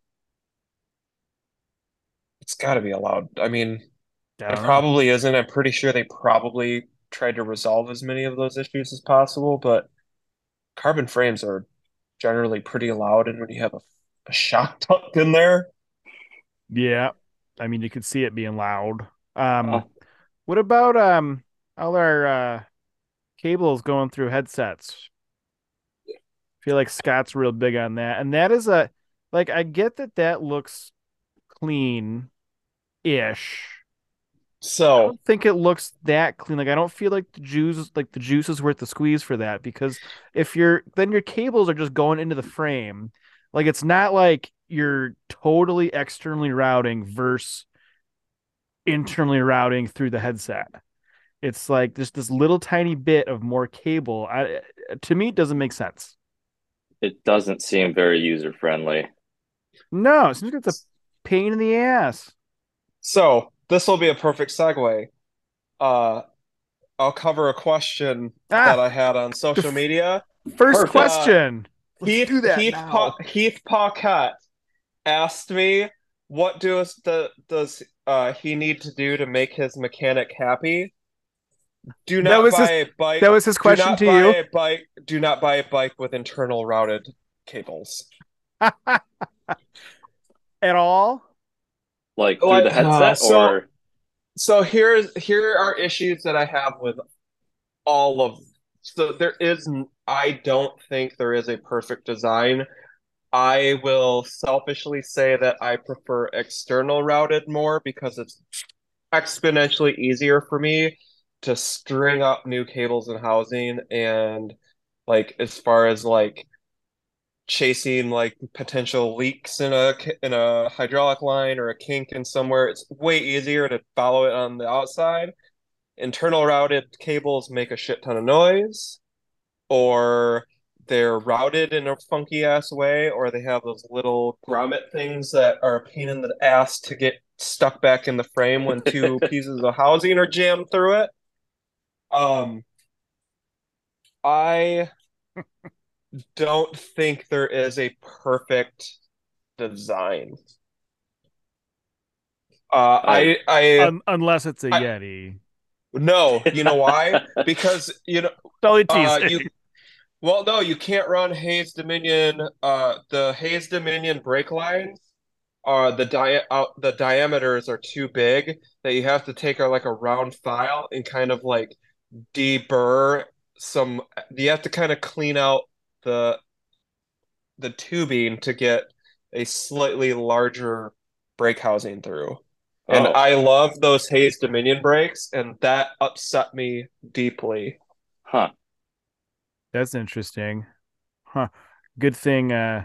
it's got to be allowed. I mean, I it don't know. probably isn't. I'm pretty sure they probably tried to resolve as many of those issues as possible, but carbon frames are generally pretty loud, and when you have a, a shock tucked in there, Yeah, I mean, you could see it being loud. Um, Oh, what about um all our uh cables going through headsets? Feel like Scott's real big on that, and that is a like I get that that looks clean-ish. I so don't think it looks that clean. Like I don't feel like the juice like the juice is worth the squeeze for that because if you're then your cables are just going into the frame. Like it's not like you're totally externally routing versus internally routing through the headset. It's like just this little tiny bit of more cable. I to me it doesn't make sense. it doesn't seem very user friendly. No, it seems like it's a pain in the ass. so this will be a perfect segue. Uh, I'll cover a question that Ah, I had on the social f- media. first Perfect. Uh, question. Let's Heath do that Heath pa now. Heath Paquette asked me, "What does the does uh he need to do to make his mechanic happy?" Do That not was buy his a bike. that was his Do question not to buy you. a bike. Do not buy a bike with internal routed cables. At all? Like through Like, the uh, headset so or so here's here are issues that I have with all of. So there is, I don't think there is a perfect design. I will selfishly say that I prefer external routed more because it's exponentially easier for me to string up new cables and housing, and like as far as like chasing like potential leaks in a in a hydraulic line or a kink in somewhere, it's way easier to follow it on the outside. Internal routed cables make a shit ton of noise, or they're routed in a funky ass way, or they have those little grommet things that are a pain in the ass to get stuck back in the frame when two pieces of housing are jammed through it. Um, I don't think there is a perfect design. Uh, I I, I, Un- unless it's a I, Yeti. no, you know why? Because you know, Totally uh, teasing. you well, no, you can't run Hayes Dominion. Uh, the Hayes Dominion brake lines are the di uh, the diameters are too big that you have to take a, like a round file and kind of like deburr some. You have to kind of clean out the the tubing to get a slightly larger brake housing through. And oh, I love those Hayes Dominion brakes, and that upset me deeply. huh. That's interesting. Huh. Good thing uh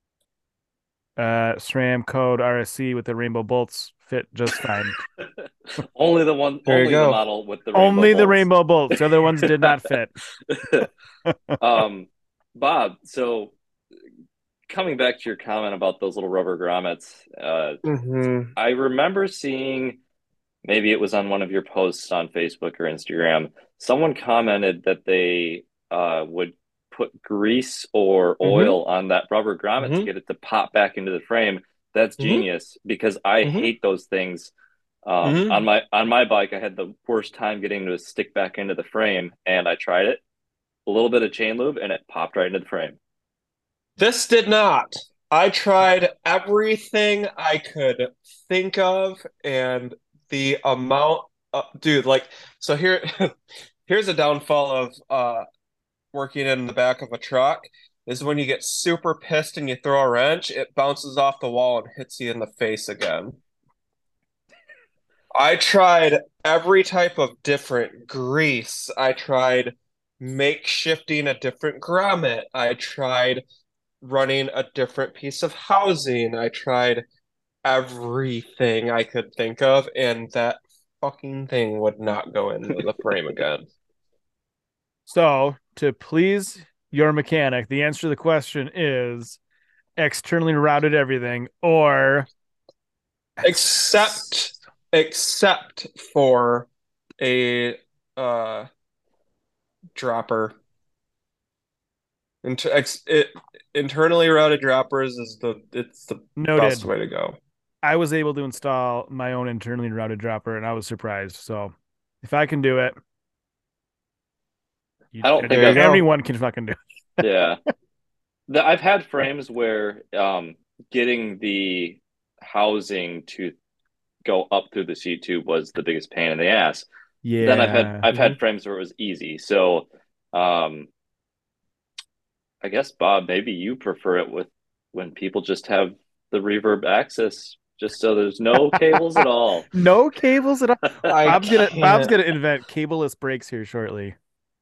uh SRAM code R S C with the rainbow bolts fit just fine. Only the one, There you only the go. model with the rainbow Only the bolts. rainbow bolts. The other ones did not fit. Um, Bob, so coming back to your comment about those little rubber grommets, uh, Mm-hmm. I remember seeing maybe it was on one of your posts on Facebook or Instagram. Someone commented that they uh, would put grease or Mm-hmm. oil on that rubber grommet to Mm-hmm. get it to pop back into the frame. That's Mm-hmm. genius because I Mm-hmm. hate those things. Um, Mm-hmm. on my on my bike, I had the worst time getting to stick back into the frame, and I tried it. A little bit of chain lube, and it popped right into the frame. This did not. I tried everything I could think of, and the amount of, dude, like, so here, here's a downfall of uh working in the back of a truck. is when you get super pissed and you throw a wrench, it bounces off the wall and hits you in the face again. I tried every type of different grease. I tried makeshifting a different grommet. I tried running a different piece of housing. I tried everything I could think of, and that fucking thing would not go into the frame again. So, to please your mechanic, the answer to the question is externally routed everything or Except except for a uh dropper. Inter ex it, internally routed droppers is the it's the noted. best way to go. I was able to install my own internally routed dropper and I was surprised. So, if I can do it, you, I don't think I've- anyone can fucking do it. Yeah. The, I've had frames where um, getting the housing to go up through the seat tube was the biggest pain in the ass. Yeah. Then I've had I've Mhm. had frames where it was easy. So, um, I guess Bob, maybe you prefer it with when people just have the reverb access, just so there's no cables at all. No cables at all. I Bob's gonna can't. Bob's gonna invent cableless brakes here shortly.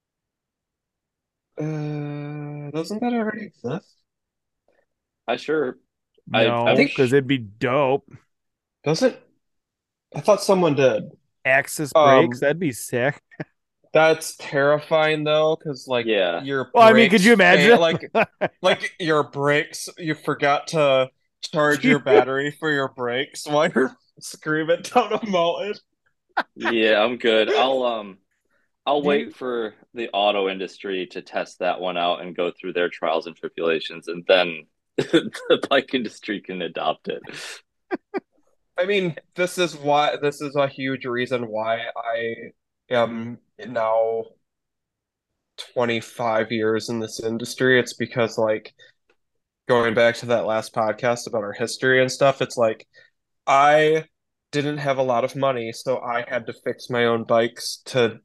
Uh, doesn't that already exist? I sure. I- No, I think- because it'd be dope. Doesn't I thought someone did. Axis Um, brakes, that'd be sick. That's terrifying though, because like Yeah. your Well, I mean, could brakes you imagine? fail- like like your brakes, you forgot to charge your battery for your brakes while you're screaming down a mountain. Yeah, I'm good. I'll um I'll Do wait you- for the auto industry to test that one out and go through their trials and tribulations, and then the bike industry can adopt it. I mean, this is why this is a huge reason why I am now twenty-five years in this industry. It's because like going back to that last podcast about our history and stuff, it's like I didn't have a lot of money, so I had to fix my own bikes to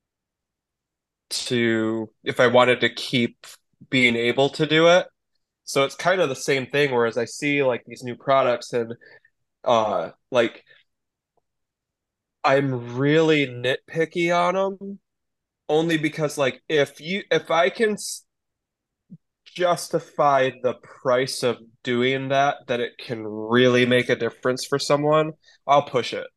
to if I wanted to keep being able to do it. So it's kind of the same thing, whereas I see like these new products and uh like I'm really nitpicky on them only because like if you if I can s- justify the price of doing that that it can really make a difference for someone, I'll push it.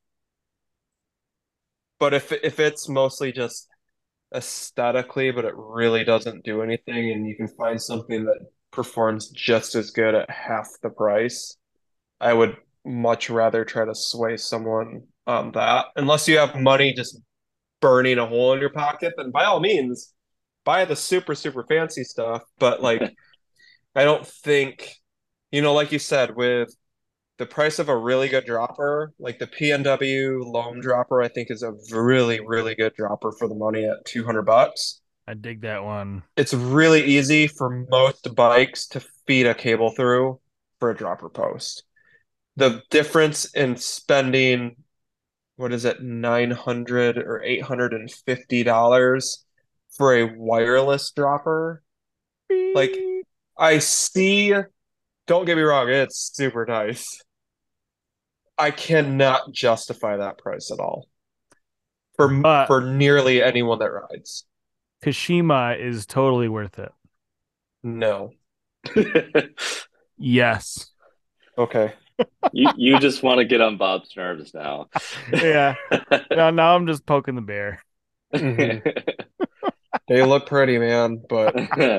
But if if it's mostly just aesthetically, but it really doesn't do anything, and you can find something that performs just as good at half the price, I would much rather try to sway someone on that. Unless you have money just burning a hole in your pocket, then by all means, buy the super, super fancy stuff. But like, I don't think, you know, like you said, with the price of a really good dropper, like the P N W Loam dropper, I think is a really, really good dropper for the money at two hundred bucks. I dig that one. It's really easy for most bikes to feed a cable through for a dropper post. The difference in spending, what is it, nine hundred or eight hundred fifty dollars for a wireless dropper. Like, I see, don't get me wrong, it's super nice. I cannot justify that price at all for But- for nearly anyone that rides. Kashima is totally worth it. No. Yes. Okay. You you just want to get on Bob's nerves now. Yeah. Now, now I'm just poking the bear. Mhm. They look pretty, man, but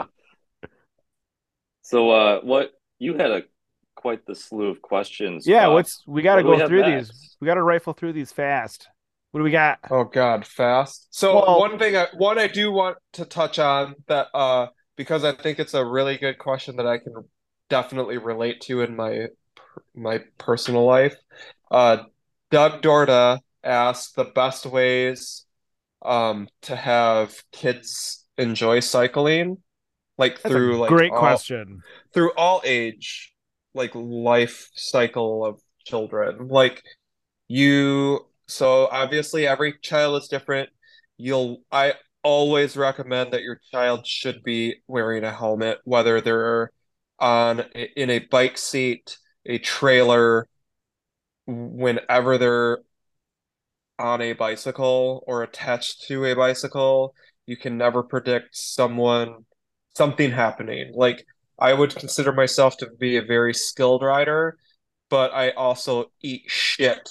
So uh what you had a quite the slew of questions. Yeah, Bob. what's we got to What do we go have through next? these. We got to rifle through these fast. What do we got? oh God, fast. So Well- one thing I one I do want to touch on that uh because I think it's a really good question that I can definitely relate to in my my personal life. Uh Doug Dorda asked the best ways um to have kids enjoy cycling, like That's through a like great all, question. through all age, like life cycle of children. Like you, so obviously every child is different. You'll, I always recommend that your child should be wearing a helmet, whether they're on in a bike seat, a trailer, whenever they're on a bicycle or attached to a bicycle. You can never predict someone, something happening. Like I would consider myself to be a very skilled rider, but I also eat shit.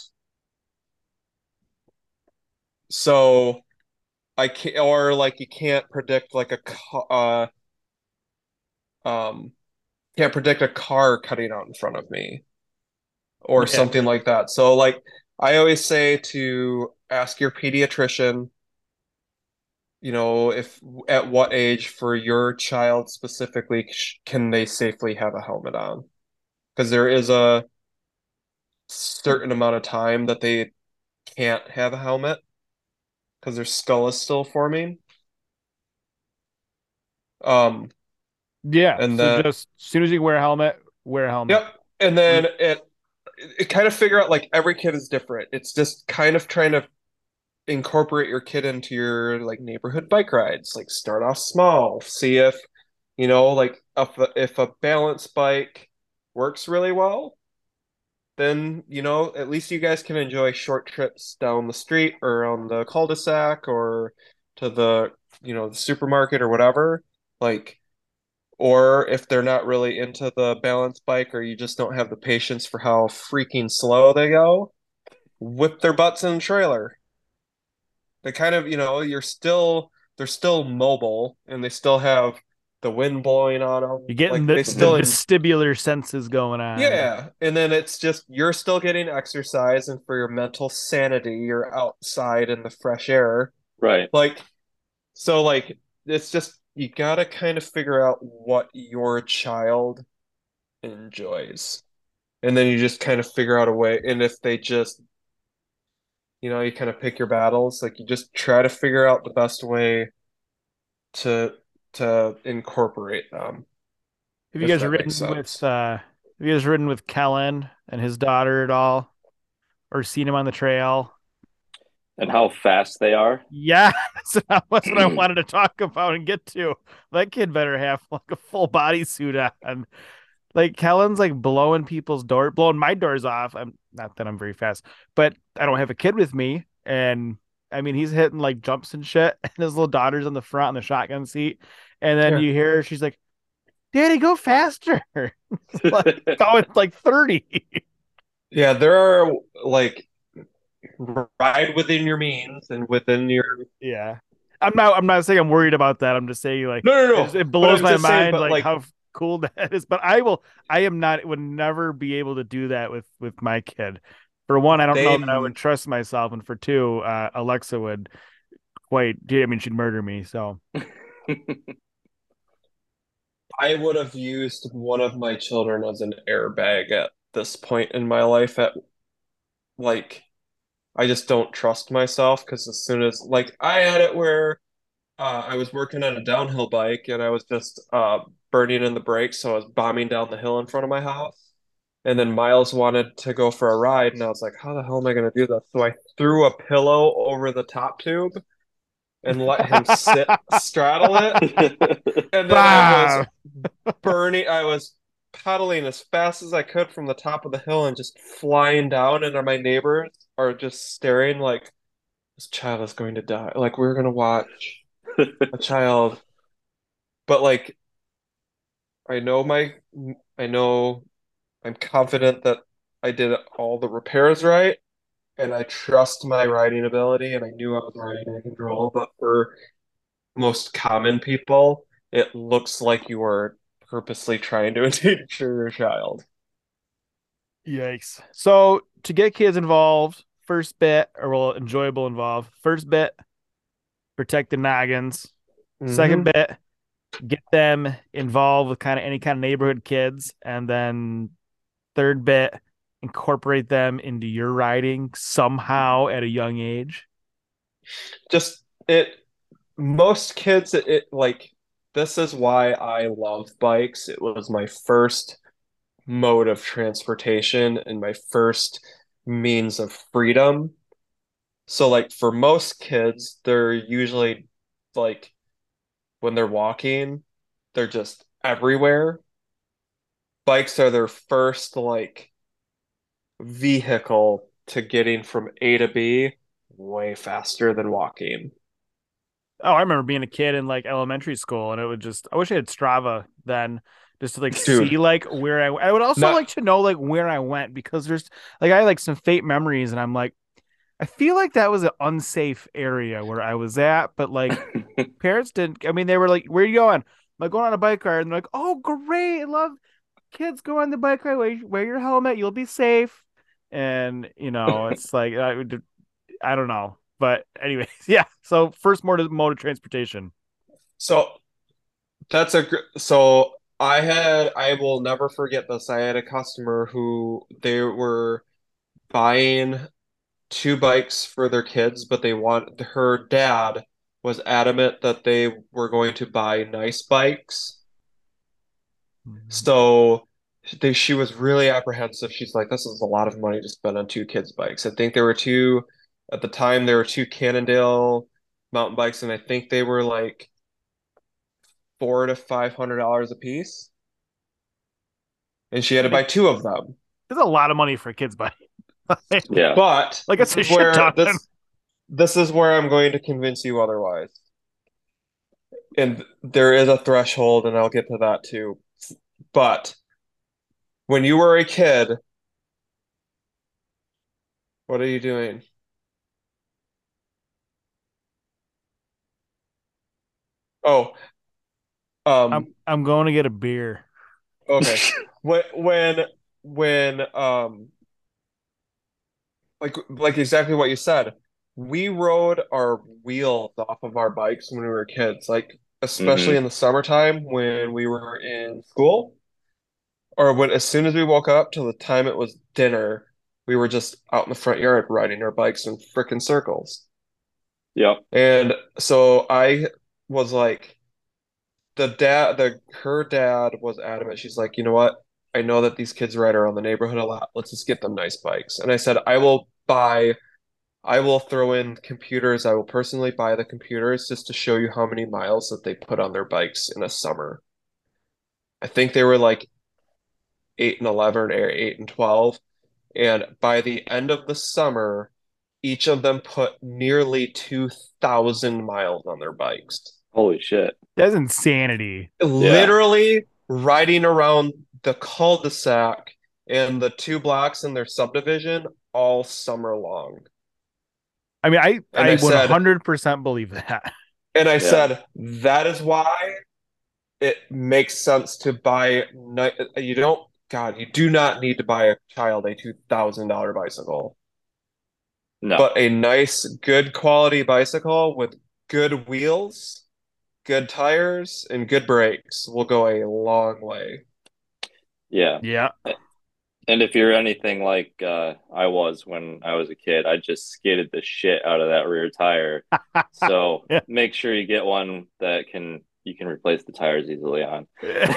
So I can't, or like you can't predict like a uh um can't predict a car cutting out in front of me or Yeah. something like that. So like I always say to ask your pediatrician, you know, if at what age for your child specifically can they safely have a helmet on? Because there is a certain amount of time that they can't have a helmet because their skull is still forming. Um, Yeah. and So then just as soon as you wear a helmet, wear a helmet. yep, and then it it kind of figure out like every kid is different. It's just kind of trying to incorporate your kid into your like neighborhood bike rides. Like start off small, see if you know like if a, if a balance bike works really well, then you know at least you guys can enjoy short trips down the street or on the cul-de-sac or to the you know the supermarket or whatever. Like or if they're not really into the balance bike or you just don't have the patience for how freaking slow they go, whip their butts in the trailer. They kind of, you know, you're still they're still mobile and they still have the wind blowing on them. You're getting Like the, they the still in, vestibular senses going on. yeah. And then it's just you're still getting exercise and for your mental sanity, you're outside in the fresh air. Right. Like so like it's just you gotta kind of figure out what your child enjoys. And then you just kind of figure out a way. And if they just, you know, you kind of pick your battles, like you just try to figure out the best way to to incorporate them, Have you if guys that makes ridden with sense. uh have you guys ridden with Kellen and his daughter at all? Or seen him on the trail? And how fast they are. Yeah, that's what I wanted to talk about and get to. That kid better have like a full bodysuit on. Like Kellen's like blowing people's door, blowing my doors off. I'm not that I'm very fast, but I don't have a kid with me. And I mean, he's hitting like jumps and shit, and his little daughter's on the front on the shotgun seat. And then Yeah. you hear her, she's like, Daddy, go faster. Like going like thirty. Yeah, there are like ride within your means and within your Yeah. I'm not I'm not saying I'm worried about that. I'm just saying like no no it, just, no. it But blows I'm my just saying, mind but like like how cool that is. But I will I am not would never be able to do that with with my kid. For one, I don't know they that I would trust myself, and for two, uh, Alexa would quite. I mean, she'd murder me. So I would have used one of my children as an airbag at this point in my life at like I just don't trust myself because as soon as like I had it where uh, I was working on a downhill bike and I was just uh, burning in the brakes, so I was bombing down the hill in front of my house. And then Miles wanted to go for a ride, and I was like, "How the hell am I going to do this?" So I threw a pillow over the top tube and let him sit straddle it. And then I was bah! burning. I was pedaling as fast as I could from the top of the hill and just flying down, and my neighbors are just staring like this child is going to die. Like we're going to watch a child, but like I know my, I know I'm confident that I did all the repairs right, and I trust my riding ability, and I knew I was riding in control. But for most common people, it looks like you were purposely trying to endanger your child. Yikes! So to get kids involved, first bit or well, enjoyable involved. First bit, protect the noggins. Second Hmm. bit, get them involved with kind of any kind of neighborhood kids, and then third bit, incorporate them into your riding somehow at a young age. Just it, most kids, it, it like this is why I love bikes. It was my first mode of transportation and my first means of freedom. So like for most kids, they're usually like when they're walking, they're just everywhere. Bikes are their first like vehicle to getting from A to B way faster than walking. Oh, I remember being a kid in like elementary school, and it would just, I wish I had Strava then, just to like see Dude, like where I, I would also not like to know like where I went, because there's like, I had like some faint memories, and I'm like, I feel like that was an unsafe area where I was at, but like parents didn't, I mean, they were like, where are you going? I'm like, going on a bike ride. And they're like, oh, great. I love kids go on the bike ride. Wear, wear your helmet. You'll be safe. And, you know, it's like, I, would- I don't know. But anyways, yeah. So first mode of, mode of transportation. so that's a gr- so I had I will never forget this. I had a customer who they were buying two bikes for their kids, but they want her dad was adamant that they were going to buy nice bikes. Mhm. So they, she was really apprehensive. She's like, this is a lot of money to spend on two kids' bikes. I think there were two at the time, there were two Cannondale mountain bikes, and I think they were like four to five hundred dollars a piece. And she had to buy Like, two of them. it's a lot of money for a kid's bike. like, Yeah. But like this it's a is shit where ton. this this is where I'm going to convince you otherwise. And there is a threshold, and I'll get to that too. But when you were a kid, what are you doing? Oh, I'm um, I'm going to get a beer. okay. When when when um like like exactly what you said, we rode our wheels off of our bikes when we were kids, like especially hmm in the summertime when we were in school, or when as soon as we woke up till the time it was dinner, we were just out in the front yard riding our bikes in frickin' circles. Yep. And so I was like, the dad, the her dad was adamant. She's like, you know what? I know that these kids ride around the neighborhood a lot. Let's just get them nice bikes. And I said, I will buy, I will throw in computers. I will personally buy the computers just to show you how many miles that they put on their bikes in a summer. I think they were like eight and eleven or eight and twelve. And by the end of the summer, each of them put nearly two thousand miles on their bikes. Holy shit. That's insanity. Yeah. Literally riding around the cul-de-sac and the two blocks in their subdivision all summer long. I mean, I And I I said, one hundred percent believe that. and I Yeah. said, that is why it makes sense to buy. You don't, God, you do not need to buy a child a two thousand dollars bicycle, No. but a nice, good quality bicycle with good wheels, good tires, and good brakes will go a long way. Yeah. Yeah. And if you're anything like uh, I was when I was a kid, I just skidded the shit out of that rear tire. So Yeah. make sure you get one that can you can replace the tires easily on.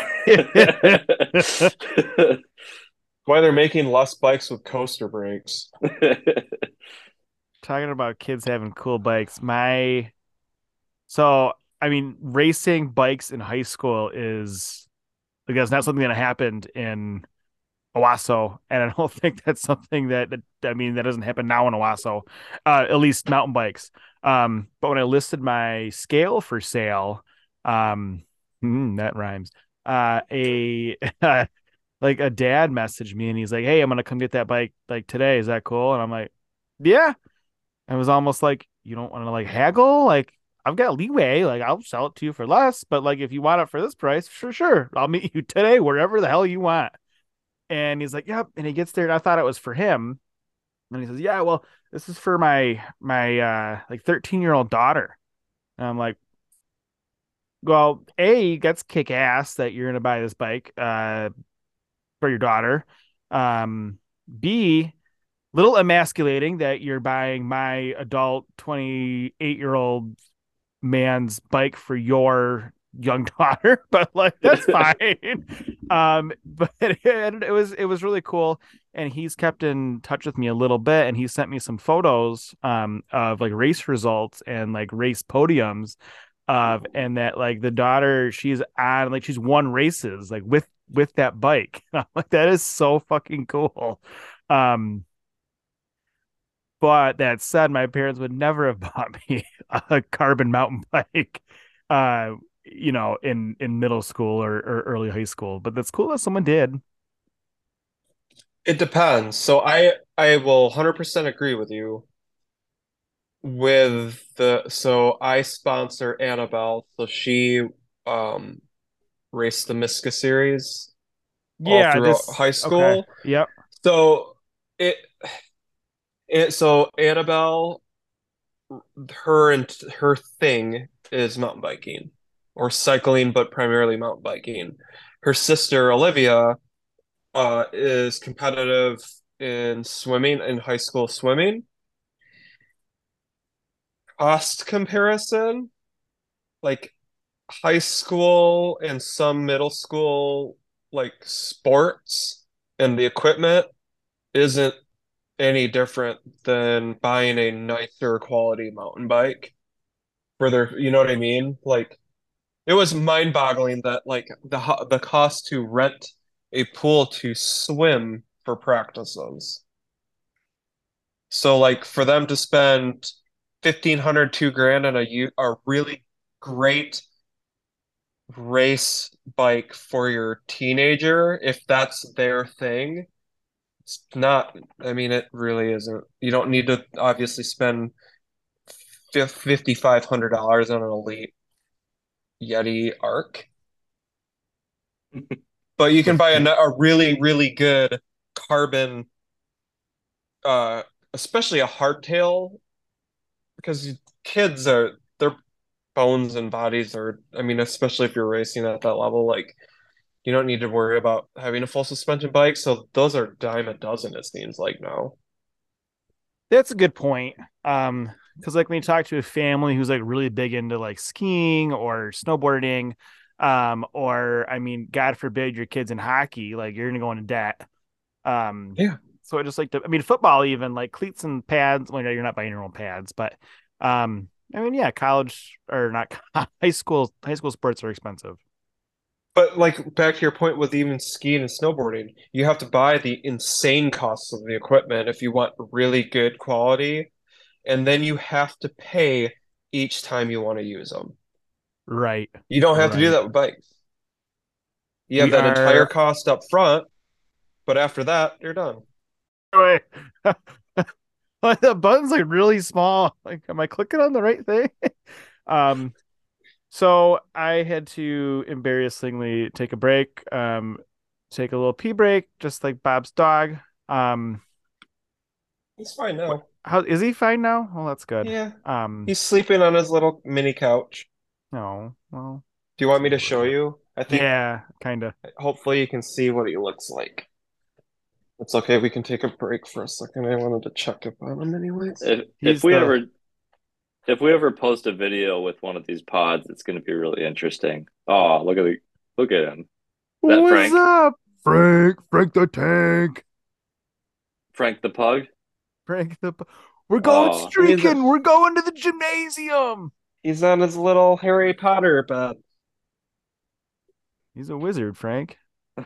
Why they're making less bikes with coaster brakes. Talking about kids having cool bikes. My so I mean, racing bikes in high school is, I guess, not something that happened in Owasso, and I don't think that's something that, that I mean that doesn't happen now in Owasso, uh, at least mountain bikes. Um, but when I listed my scale for sale, um, hmm, that rhymes. Uh, a like a dad messaged me, and he's like, "Hey, I'm gonna come get that bike like today. Is that cool?" And I'm like, "Yeah." I was almost like, "You don't want to like haggle? Like, I've got leeway. Like, I'll sell it to you for less, but like if you want it for this price, sure, sure, I'll meet you today wherever the hell you want." And he's like, "Yep." And he gets there, and I thought it was for him. And he says, "Yeah, well, this is for my my uh like thirteen year old daughter." And I'm like, "Well, A, that's kick ass that you're gonna buy this bike uh for your daughter. Um, B, little emasculating that you're buying my adult twenty-eight year old man's bike for your young daughter, but like that's fine." Um, but it, it was it was really cool, and he's kept in touch with me a little bit, and he sent me some photos um of like race results and like race podiums. of, and that like the daughter, she's on like she's won races like with with that bike. Like that is so fucking cool. Um, but that said, my parents would never have bought me a carbon mountain bike, uh, you know, in in middle school or, or early high school. But that's cool that someone did. It depends. So I I will one hundred percent agree with you with the so I sponsor Annabelle, so she um raced the Miska series all Yeah, throughout this high okay. school. Yep. So it it so Annabelle, her and her thing is mountain biking or cycling, but primarily mountain biking. Her sister Olivia uh is competitive in swimming, in high school swimming. Cost comparison, like high school and some middle school like sports and the equipment isn't any different than buying a nicer quality mountain bike for their, you know what I mean? Like it was mind-boggling that like the ho- the cost to rent a pool to swim for practices. So like for them to spend fifteen hundred, two grand on a u- a really great race bike for your teenager, if that's their thing, it's not, I mean, it really isn't. You don't need to obviously spend fifty-five hundred dollars on an Elite Yeti Arc, but you can buy a, a really, really good carbon, uh, especially a hardtail, because kids are, their bones and bodies are, I mean, especially if you're racing at that level, like you don't need to worry about having a full suspension bike. So those are dime a dozen, it seems like now. That's a good point. Um, because like when you talk to a family who's like really big into like skiing or snowboarding, um, or I mean, God forbid your kid's in hockey, like you're gonna go into debt. Um, Yeah. so I just like to, I mean, football even like cleats and pads. Well, you're not buying your own pads, but um, I mean, yeah, college or not high school, high school sports are expensive. But like back to your point with even skiing and snowboarding, you have to buy the insane costs of the equipment if you want really good quality, and then you have to pay each time you want to use them. Right. You don't have to do Right. that with bikes. You have We that entire are. cost up front, but after that, you're done. Wait. Like the button's like really small. Like, am I clicking on the right thing? Um, so I had to embarrassingly take a break, um, take a little pee break, just like Bob's dog. Um, He's fine what, now. how is he fine now? Well, that's good. Yeah. Um, He's sleeping on his little mini couch. no, well, Do you want me to show you? I think yeah, kind of. hopefully you can see what he looks like. It's okay. We can take a break for a second. I wanted to check up on him anyways. If if He's we the ever if we ever post a video with one of these pods, it's going to be really interesting. Oh, look at the look at him. That what's Frank, up, Frank? Frank the tank. Frank the pug. Frank the. We're going Oh, He's a, streaking. We're going to the gymnasium. he's on his little Harry Potter bed. He's a wizard, Frank.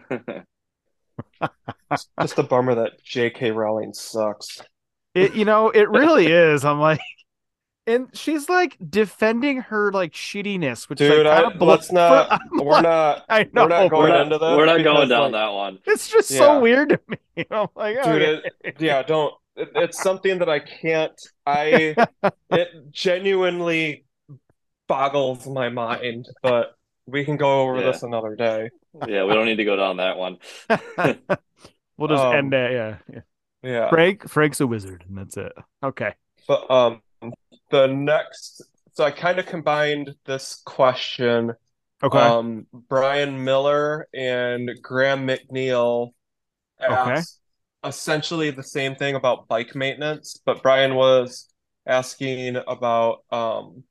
It's just a bummer that J K. Rowling sucks. It, you know, it really is. I'm like, and she's like defending her like shittiness, which like Dude, kind I of blow let's for. not I'm we're like, not I we're know, not we're going but not into we're this not going because down like that one. it's just so yeah, weird to me. I'm like, dude, okay. it, yeah, don't it, it's something that I can't I it genuinely boggles my mind, but we can go over Yeah, this another day. yeah, we don't need to go down that one. We'll just end Um, it. Yeah, yeah. yeah, Frank, Frank's a wizard, and that's it. Okay. but um, the next, so I kind of combined this question. Okay. Um, Brian Miller and Graham McNeil Okay. asked essentially the same thing about bike maintenance, but Brian was asking about um,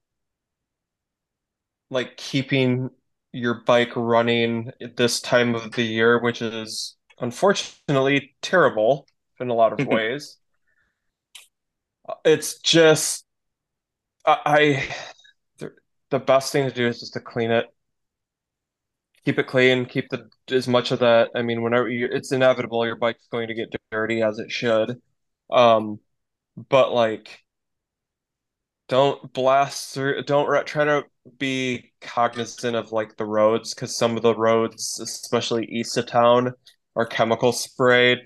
like keeping your bike running at this time of the year, which is unfortunately terrible in a lot of ways. It's just I, I the best thing to do is just to clean it, keep it clean, keep the as much of that. I mean, whenever you, it's inevitable, your bike's going to get dirty as it should. Um, but like, don't blast through. Don't re- try to be cognizant of like the roads because some of the roads, especially east of town, are chemical sprayed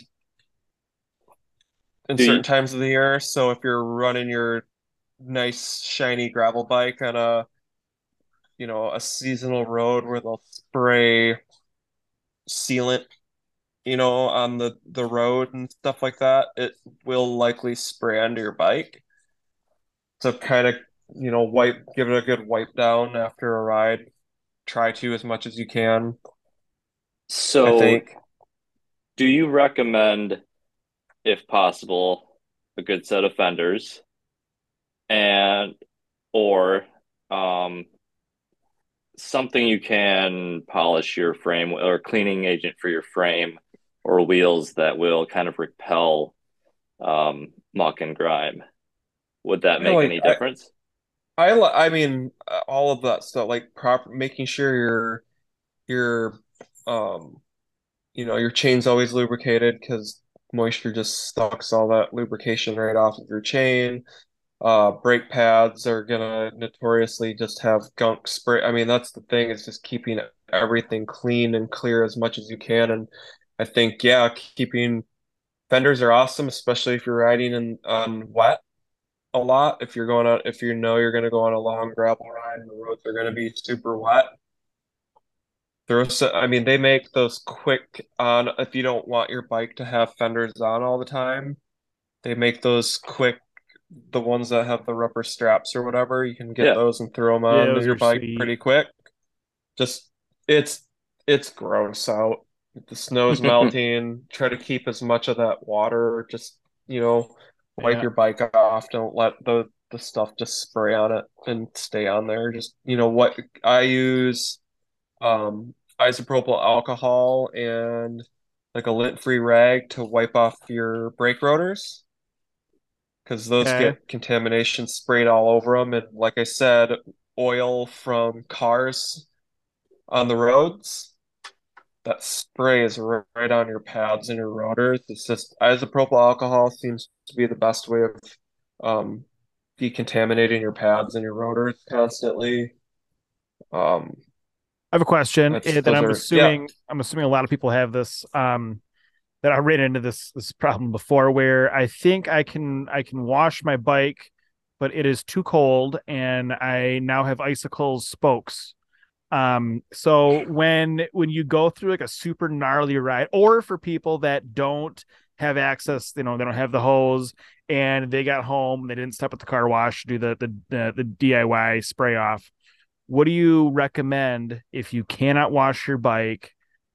in Do certain you, times of the year. So if you're running your nice shiny gravel bike on a you know a seasonal road where they'll spray sealant you know on the the road and stuff like that, it will likely spray onto your bike. So kind of you know wipe give it a good wipe down after a ride. Try to as much as you can, I so think. do you recommend, if possible, a good set of fenders and or um something you can polish your frame or cleaning agent for your frame or wheels that will kind of repel um, muck and grime. Would that I make like any I difference? I li- I mean uh, all of that stuff like proper making sure your your um you know your chain's always lubricated because moisture just sucks all that lubrication right off of your chain. Uh, brake pads are gonna notoriously just have gunk spray. I mean, that's the thing, is just keeping everything clean and clear as much as you can. And I think, yeah, keeping fenders are awesome, especially if you're riding in on wet a lot. If you're going on, if you know you're gonna go on a long gravel ride and the roads are gonna be super wet. There's, I mean, they make those quick on if you don't want your bike to have fenders on all the time. They make those quick, the ones that have the rubber straps or whatever. You can get Yeah. those and throw them Yeah, on those your are bike sweet. pretty quick. Just it's it's gross out. The snow's melting. Try to keep as much of that water. Just you know, wipe Yeah. your bike off. Don't let the the stuff just spray on it and stay on there. Just you know what I use um isopropyl alcohol and like a lint-free rag to wipe off your brake rotors because those Okay. get contamination sprayed all over them. And like I said, oil from cars on the roads, that spray is right on your pads and your rotors. It's just isopropyl alcohol seems to be the best way of um, decontaminating your pads and your rotors constantly. Um, I have a question that's eh, that those I'm are yeah. assuming I'm assuming a lot of people have this um that I ran into this this problem before where I think I can I can wash my bike, but it is too cold and I now have icicles spokes. Um, so when when you go through like a super gnarly ride, or for people that don't have access, you know, they don't have the hose and they got home, they didn't stop at the car wash, do the the the, the D I Y spray off. What do you recommend if you cannot wash your bike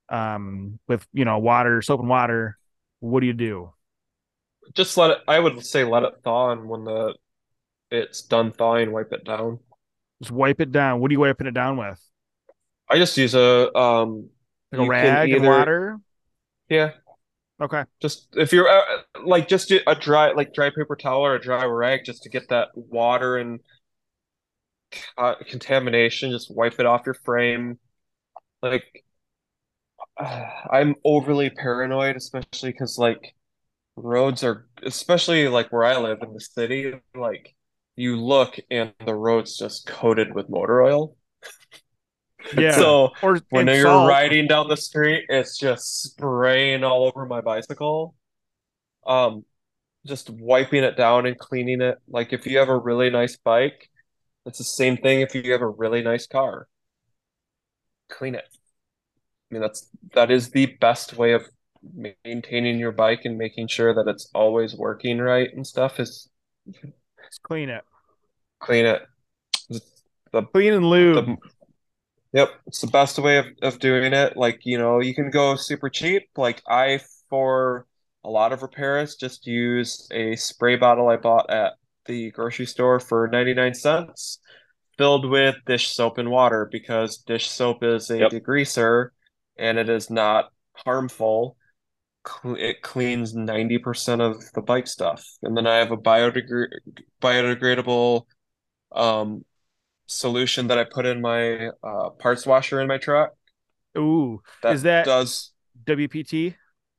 um with you know water, soap and water? What do you do? Just let it. I would say let it thaw, and when the it's done thawing, wipe it down. Just wipe it down. What are you wiping it down with? I just use a um. Like a You can rag and either water? yeah, Okay. just if you're uh, like just a dry like dry paper towel or a dry rag just to get that water and uh, contamination. Just wipe it off your frame. Like uh, I'm overly paranoid, especially because like roads are, especially like where I live in the city. Like you look and the road's just coated with motor oil. Yeah. So Or when and you're salt. riding down the street, it's just spraying all over my bicycle. Um, just wiping it down and cleaning it. Like if you have a really nice bike, it's the same thing if you have a really nice car. Clean it. I mean, that's that is the best way of maintaining your bike and making sure that it's always working right and stuff is Just clean it. clean it. The Clean and lube. the Yep, it's the best way of, of doing it. Like, you know, you can go super cheap. Like I, for a lot of repairs, just use a spray bottle I bought at the grocery store for ninety-nine cents, filled with dish soap and water because dish soap is a Yep. degreaser and it is not harmful. Cle- It cleans ninety percent of the bike stuff. And then I have a biodegra biodegradable um solution that I put in my uh, parts washer in my truck Ooh, is that that does. W P T?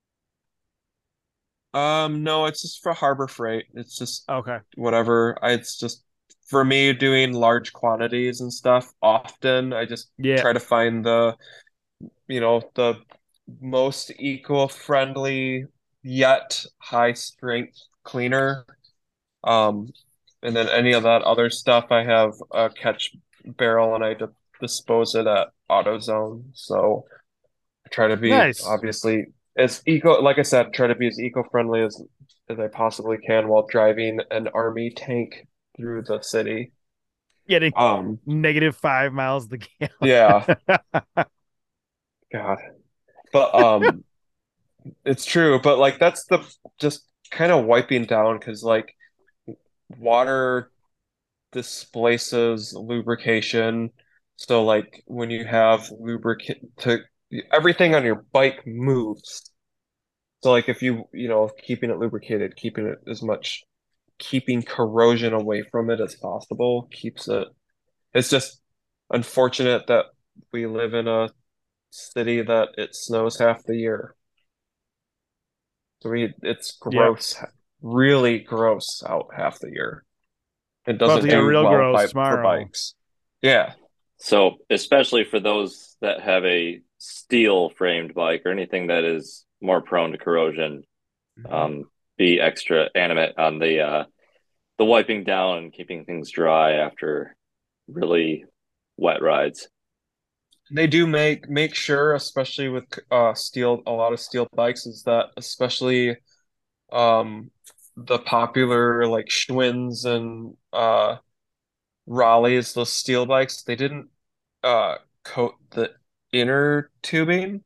Um, no, it's just for Harbor Freight. It's just Okay. whatever. I, it's just for me doing large quantities and stuff often. I just Yeah. try to find the, you know, the most eco-friendly yet high strength cleaner. Um, and then any of that other stuff, I have a catch barrel and I d dispose it at AutoZone. So I try to be Nice. obviously as eco, like I said, try to be as eco-friendly as as I possibly can while driving an army tank through the city. Getting Um, negative five miles the yeah, gallon. God, but um, it's true. But like that's the just kind of wiping down because like water displaces lubrication. So like when you have lubricant to everything on your bike moves. So like if you, you know, keeping it lubricated, keeping it as much, keeping corrosion away from it as possible keeps it. It's just unfortunate that we live in a city that it snows half the year. So we, it's Yep. gross, really gross out half the year. It About to doesn't get do real well gross by for tomorrow. bikes. Yeah. So, especially for those that have a steel framed bike or anything that is more prone to corrosion, um, be extra animate on the uh, the wiping down and keeping things dry after really wet rides. They do make make sure, especially with uh steel, a lot of steel bikes, is that especially um the popular like Schwinn's and uh Raleigh's, those steel bikes, they didn't uh coat the inner tubing.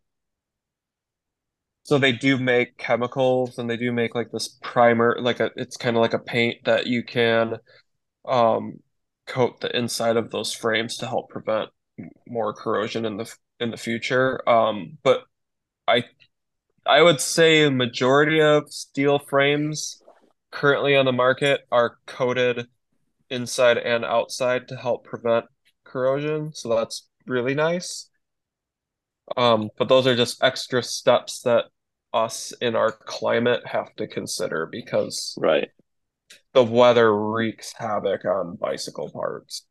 So they do make chemicals and they do make like this primer, like a it's kind of like a paint that you can um coat the inside of those frames to help prevent more corrosion in the in the future. Um, but I I would say a majority of steel frames currently on the market are coated inside and outside to help prevent corrosion. So that's really nice. Um, but those are just extra steps that us in our climate have to consider because Right. the weather wreaks havoc on bicycle parts.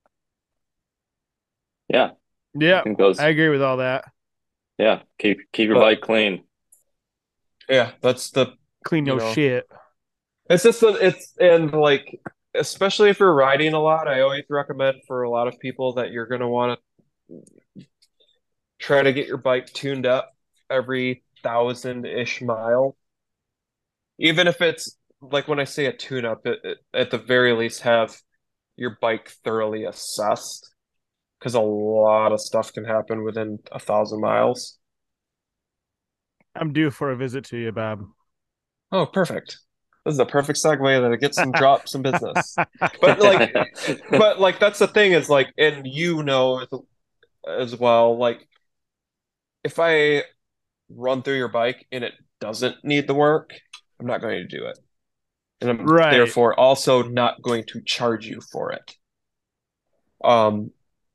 Yeah. I Yeah, think I those, agree with all that. yeah, keep keep your But bike clean. yeah, that's the, Clean you your know, shit. it's just that it's and like especially if you're riding a lot, I always recommend for a lot of people that you're gonna want to try to get your bike tuned up every thousand-ish mile. Even if it's like when I say a tune up, it, it, at the very least have your bike thoroughly assessed because a lot of stuff can happen within a thousand miles. I'm due for a visit to you, Bob. Oh, perfect. This is a perfect segue that it gets some drop some business. But like but like that's the thing is like and you know as, as well like if I run through your bike and it doesn't need the work, I'm not going to do it. And I'm Right. therefore also not going to charge you for it. Um,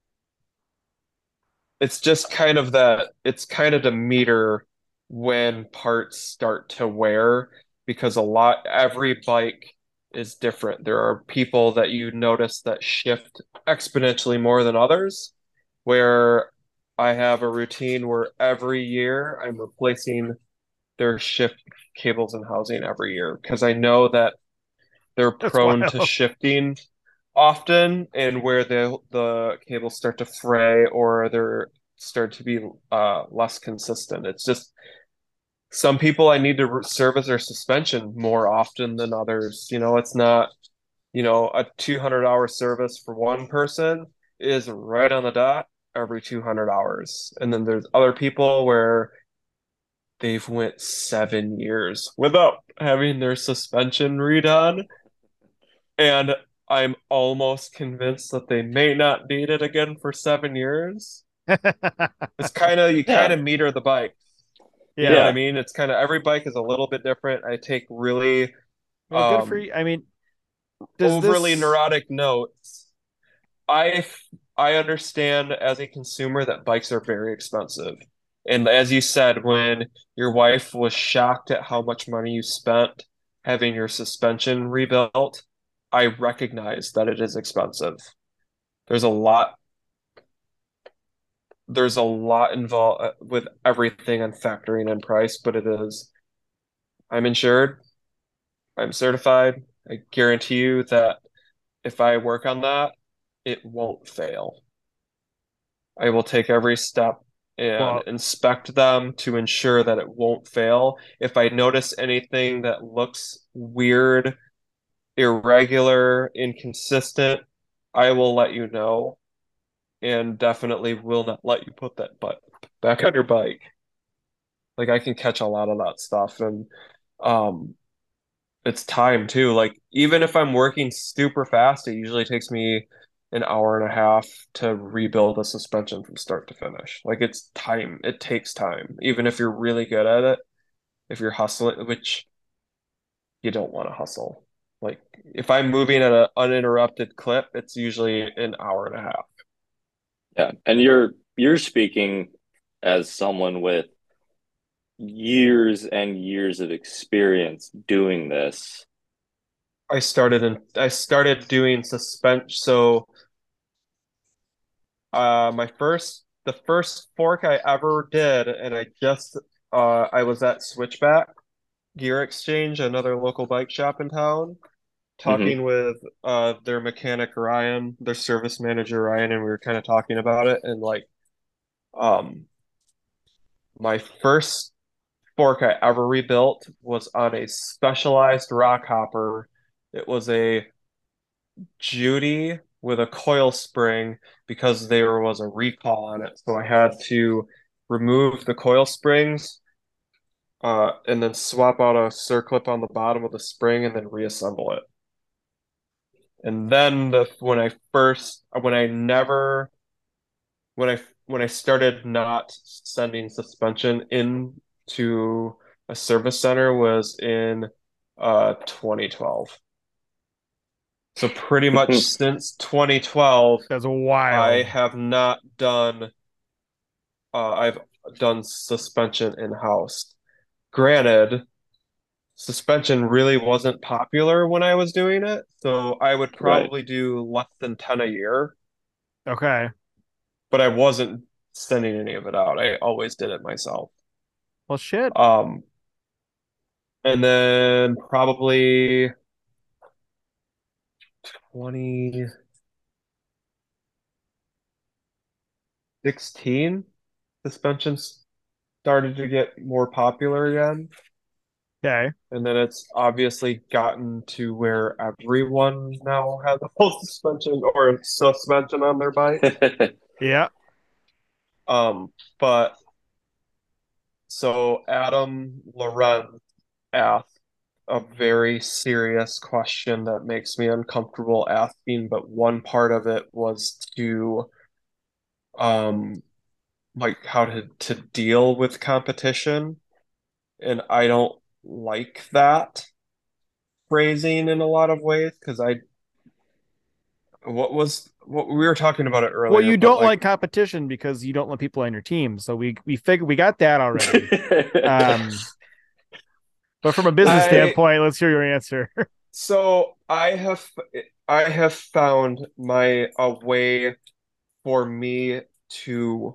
it's just kind of that, it's kind of to meter when parts start to wear because a lot, every bike is different. There are people that you notice that shift exponentially more than others, where I have a routine where every year I'm replacing their shift cables and housing every year because I know that they're That's prone to wild. shifting often and where the the cables start to fray or they're start to be uh, less consistent. It's just some people I need to service their suspension more often than others. You know, it's not, you know, a two hundred hour service for one person is right on the dot every two hundred hours. And then there's other people where they've went seven years without having their suspension redone. And I'm almost convinced that they may not need it again for seven years. It's kind of, you kind Yeah. of meter the bike. You know Yeah. what I Yeah. mean? It's kind of every bike is a little bit different. I take really Well, good for um you. I mean, does overly this neurotic notes I I understand as a consumer that bikes are very expensive. And as you said, when your wife was shocked at how much money you spent having your suspension rebuilt, I recognize that it is expensive. There's a lot there's a lot involved with everything and factoring in price, but it is I'm insured, I'm certified. I guarantee you that if I work on that, it won't fail. I will take every step and Well, inspect them to ensure that it won't fail. If I notice anything that looks weird, irregular, inconsistent, I will let you know and definitely will not let you put that butt back on your bike. Like I can catch a lot of that stuff and um it's time too. Like even if I'm working super fast, it usually takes me an hour and a half to rebuild a suspension from start to finish. Like it's time. It takes time. Even if you're really good at it, if you're hustling, which you don't want to hustle. Like if I'm moving at an uninterrupted clip, it's usually an hour and a half. Yeah, and you're you're speaking as someone with years and years of experience doing this. I started in I started doing suspension. So uh my first the first fork I ever did, and I just uh I was at Switchback Gear Exchange, another local bike shop in town, Hmm. talking with uh their mechanic Ryan, their service manager Ryan, and we were kind of talking about it. And like, um, my first fork I ever rebuilt was on a specialized rock hopper. It was a Judy with a coil spring because there was a recall on it, so I had to remove the coil springs uh, and then swap out a circlip on the bottom of the spring and then reassemble it. And then the when I first when I never when I when I started not sending suspension into a service center was in uh twenty twelve. So pretty much since twenty twelve, that's I wild. have not done uh I've done suspension in-house. Granted, suspension really wasn't popular when I was doing it, so I would Right. probably do less than ten a year, Okay. but I wasn't sending any of it out. I always did it myself. Well, shit. Um, and then probably twenty sixteen, suspensions started to get more popular again. Okay. And then it's obviously gotten to where everyone now has a full suspension or a suspension on their bike. Yeah. Um, but so Adam Lorenz asked a very serious question that makes me uncomfortable asking, but one part of it was to um like how to to deal with competition, and I don't like that phrasing in a lot of ways because I what was what we were talking about it Well, earlier, you but don't like like competition because you don't let people on your team. So we we figured we got that already. Um, but from a business I standpoint, let's hear your answer. so I have I have found my a way for me to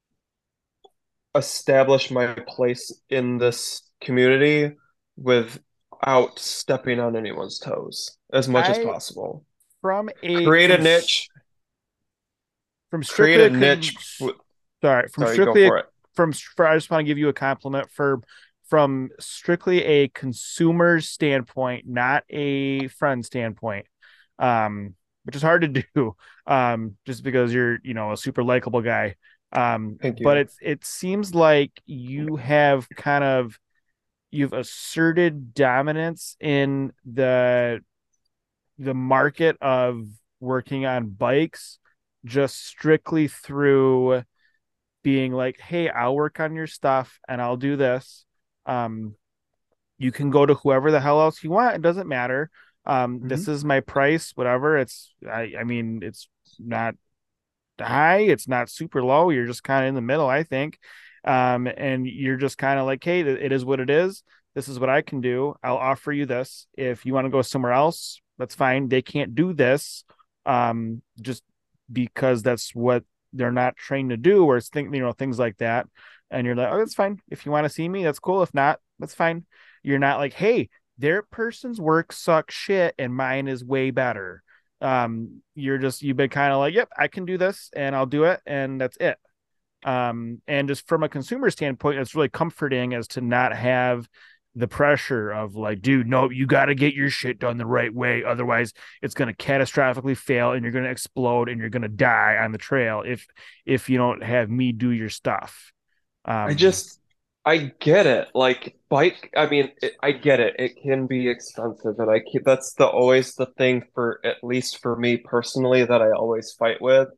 establish my place in this community without stepping on anyone's toes as much as I possible. from a Create a from niche, from create strictly a a con, niche. w- sorry from Sorry, go strictly a, for it. from for, I just want to give you a compliment for from strictly a consumer standpoint, not a friend standpoint. Um, which is hard to do. Um, just because you're you know a super likable guy. Um, Thank but you. it's it seems like you have kind of you've asserted dominance in the the market of working on bikes just strictly through being like, hey, I'll work on your stuff and I'll do this. Um, you can go to whoever the hell else you want. It doesn't matter. Um, this Mhm. is my price, whatever. It's, I, I mean, it's not high, it's not super low. You're just kind of in the middle, I think. Um, and you're just kind of like, hey, it is what it is. This is what I can do. I'll offer you this. If you want to go somewhere else, that's fine. They can't do this, um, just because that's what they're not trained to do, or think, you know, things like that. And you're like, oh, that's fine. If you want to see me, that's cool. If not, that's fine. You're not like, hey, their person's work sucks shit and mine is way better. Um, you're just, you've been kind of like, yep, I can do this and I'll do it. And that's it. Um, and just from a consumer standpoint, it's really comforting as to not have the pressure of like, dude, no, you got to get your shit done the right way. Otherwise it's going to catastrophically fail and you're going to explode and you're going to die on the trail if, if you don't have me do your stuff. I Um, just, I get it. Like bike, I mean, it, I get it. It can be expensive, and I keep that's the always the thing for at least for me personally that I always fight with.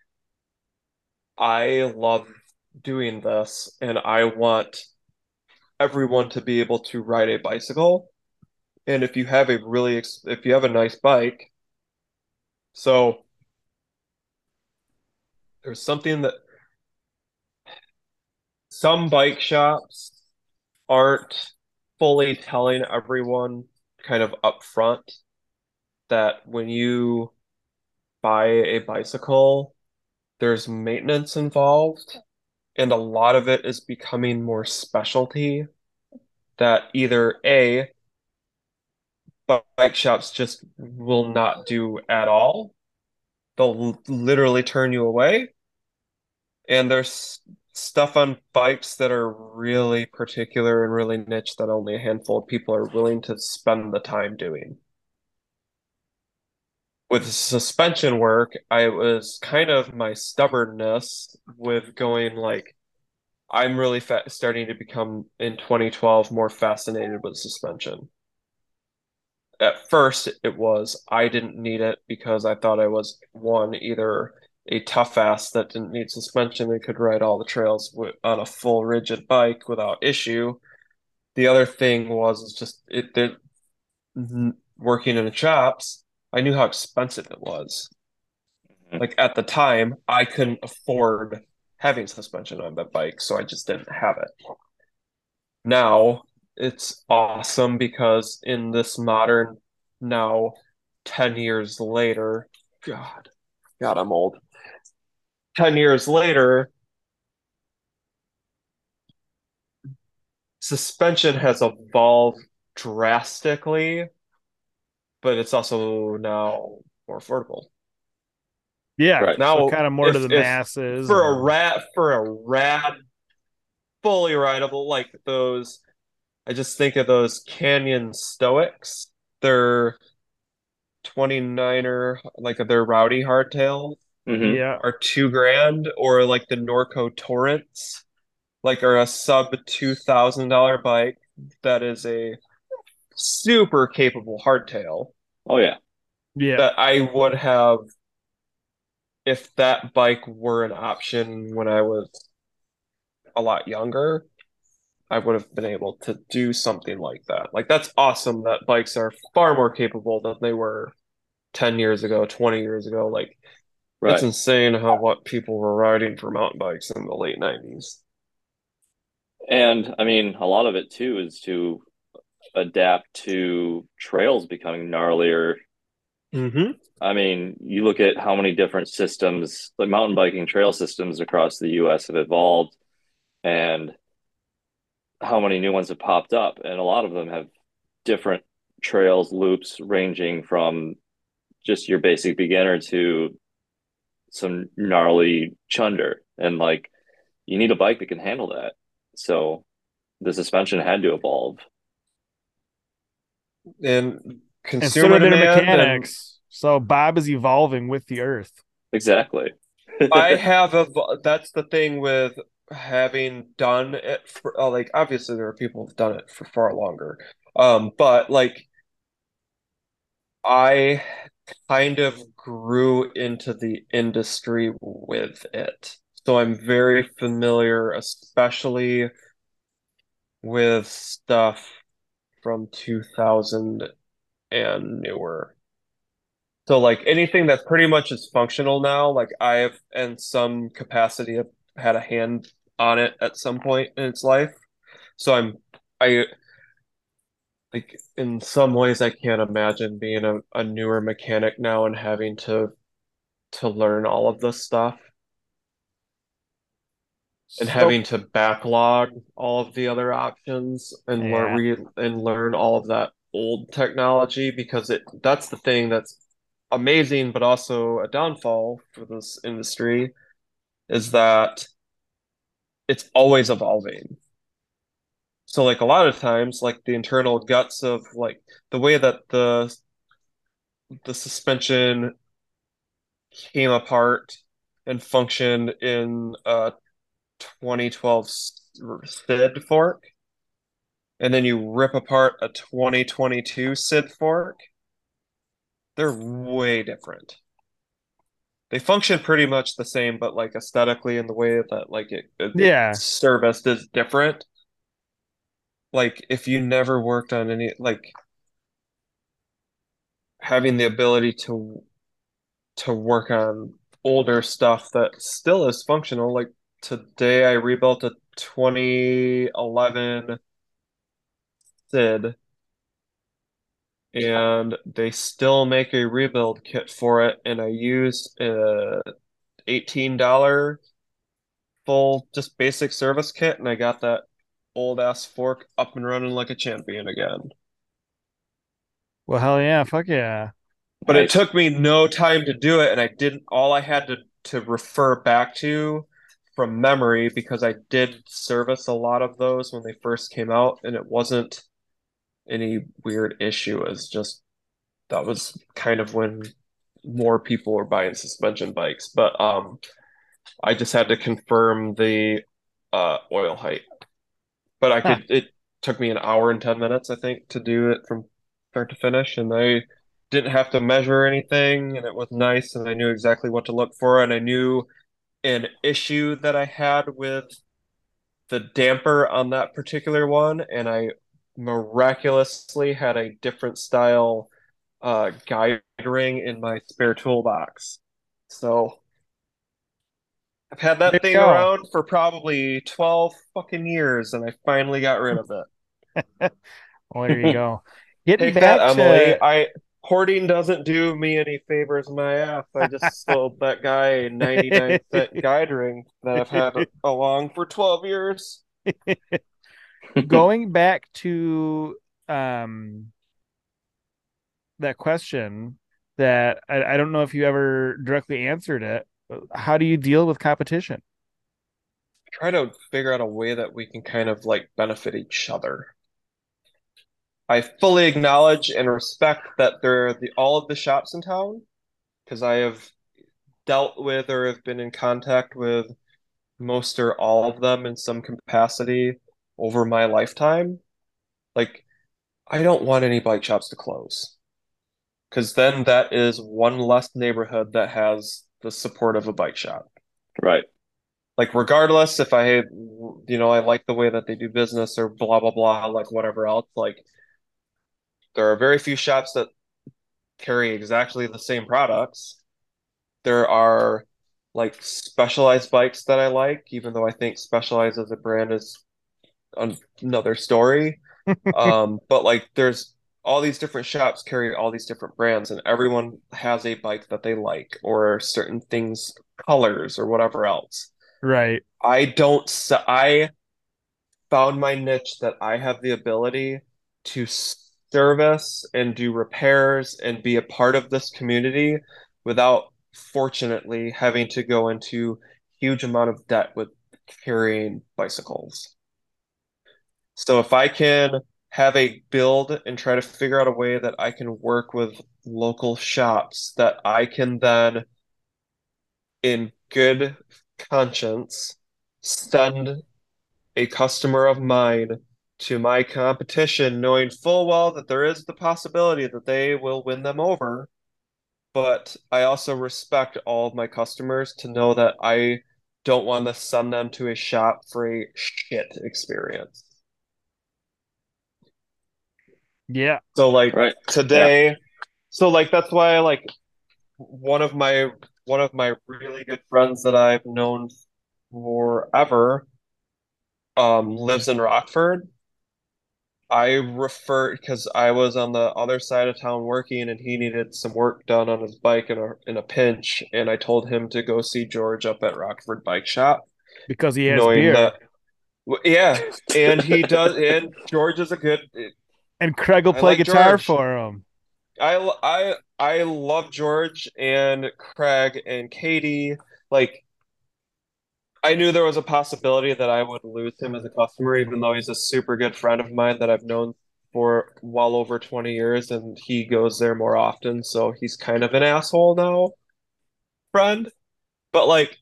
I love doing this, and I want everyone to be able to ride a bicycle. And if you have a really, ex- if you have a nice bike, so there's something that some bike shops aren't fully telling everyone kind of upfront that when you buy a bicycle, there's maintenance involved, and a lot of it is becoming more specialty that either A, bike shops just will not do at all. They'll literally turn you away. And there's stuff on bikes that are really particular and really niche that only a handful of people are willing to spend the time doing. With suspension work, I was kind of my stubbornness with going like, I'm really fa starting to become in twenty twelve more fascinated with suspension. At first, it was I didn't need it because I thought I was one, either a tough ass that didn't need suspension and could ride all the trails w on a full rigid bike without issue. The other thing was is just it did working in the shops. I knew how expensive it was. Mhm. Like at the time, I couldn't afford having suspension on that bike, so I just didn't have it. Now it's awesome because in this modern, now ten years later, God, God, I'm old. ten years later, suspension has evolved drastically, but it's also now more affordable. yeah. Right. So Now, kind of more to if the if masses for a and rat for a rad fully rideable like those, I just think of those Canyon Stoics. They're twenty-niner, like their rowdy hardtail Hmm. yeah, are two grand, or like the Norco Torrents, like are a sub two thousand dollar bike that is a super capable hardtail Oh yeah. yeah. that I would have if that bike were an option when I was a lot younger. I would have been able to do something like that. Like that's awesome that bikes are far more capable than they were ten years ago, twenty years ago. Like it's Right. insane how what people were riding for mountain bikes in the late nineties. And I mean, a lot of it too is to adapt to trails becoming gnarlier. Mm-hmm. I mean, you look at how many different systems, like mountain biking trail systems across the U S have evolved and how many new ones have popped up. And a lot of them have different trails, loops ranging from just your basic beginner to some gnarly chunder. And like, you need a bike that can handle that. So the suspension had to evolve. And And so consumer did their demand, and mechanics. So Bob is evolving with the earth. Exactly. I have a that's the thing with having done it for uh, like obviously there are people who've done it for far longer. Um, but like I kind of grew into the industry with it. So I'm very familiar, especially with stuff from two thousand and newer. So like anything that pretty much is functional now, like I have in some capacity have had a hand on it at some point in its life. So I'm I like in some ways I can't imagine being a, a newer mechanic now and having to to learn all of this stuff and So having to backlog all of the other options and learn yeah, re and learn all of that old technology because it that's the thing that's amazing but also a downfall for this industry is that it's always evolving. So like a lot of times like the internal guts of like the way that the the suspension came apart and functioned in a twenty twelve SID fork, and then you rip apart a twenty twenty-two SID fork, they're way different. They function pretty much the same, but like aesthetically and the way that like it, it yeah. it's serviced is different. Like if you never worked on any like having the ability to to work on older stuff that still is functional. Like today, I rebuilt a twenty eleven SID, and they still make a rebuild kit for it. And I used a eighteen dollar full, just basic service kit, and I got that old ass fork up and running like a champion again. Well, hell yeah, fuck yeah. But it Nice. took me no time to do it, and I didn't. All I had to to refer back to from memory because I did service a lot of those when they first came out, and it wasn't any weird issue. It's just that was kind of when more people were buying suspension bikes. But um, I just had to confirm the uh, oil height. But I Huh. could. It took me an hour and ten minutes, I think, to do it from start to finish, and I didn't have to measure anything, and it was nice, and I knew exactly what to look for, and I knew an issue that I had with the damper on that particular one, and I miraculously had a different style uh, guide ring in my spare toolbox. So I've had There that you thing go. around for probably twelve fucking years, and I finally got rid of it. Well, there you go. Getting Take that, back Emily. to I hoarding doesn't do me any favors in my ass. I just sold that guy a ninety-nine cent guide ring that I've had along for twelve years. going back to um that question that I, I don't know if you ever directly answered it. How do you deal with competition? Try to figure out a way that we can kind of like benefit each other. I fully acknowledge and respect that there are the all of the shops in town because I have dealt with or have been in contact with most or all of them in some capacity over my lifetime. Like, I don't want any bike shops to close because then that is one less neighborhood that has the support of a bike shop. Right. Like, regardless if I, you know, I like the way that they do business or blah, blah, blah, like whatever else, like, there are very few shops that carry exactly the same products. There are like Specialized bikes that I like, even though I think Specialized as a brand is another story. Um, but like there's all these different shops carry all these different brands, and everyone has a bike that they like or certain things, colors or whatever else. Right. I don't, s- I found my niche that I have the ability to service and do repairs and be a part of this community without, fortunately, having to go into huge amount of debt with carrying bicycles. So if I can have a build and try to figure out a way that I can work with local shops that I can then, in good conscience, send a customer of mine to my competition, knowing full well that there is the possibility that they will win them over. But I also respect all of my customers to know that I don't want to send them to a shop for a shit experience. Yeah. So like Right. Yeah. today, so like that's why I like one of my one of my really good friends that I've known forever um lives in Rockford. I refer because I was on the other side of town working and he needed some work done on his bike in a in a pinch, and I told him to go see George up at Rockford Bike Shop, Because he has knowing beer. that yeah, and he does, and George is a good. And Craig will I play like guitar George. for him. I I I love George and Craig and Katie. Like I knew there was a possibility that I would lose him as a customer, even though he's a super good friend of mine that I've known for well over twenty years, and he goes there more often, so he's kind of an asshole now, friend. But like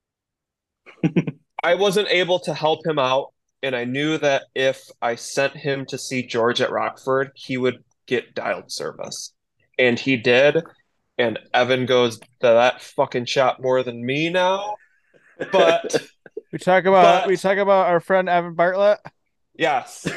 I wasn't able to help him out, and I knew that if I sent him to see George at Rockford, he would get dialed service. And he did, and Evan goes to that fucking shop more than me now. But We talk about we but talk about our friend Evan Bartlett. yes.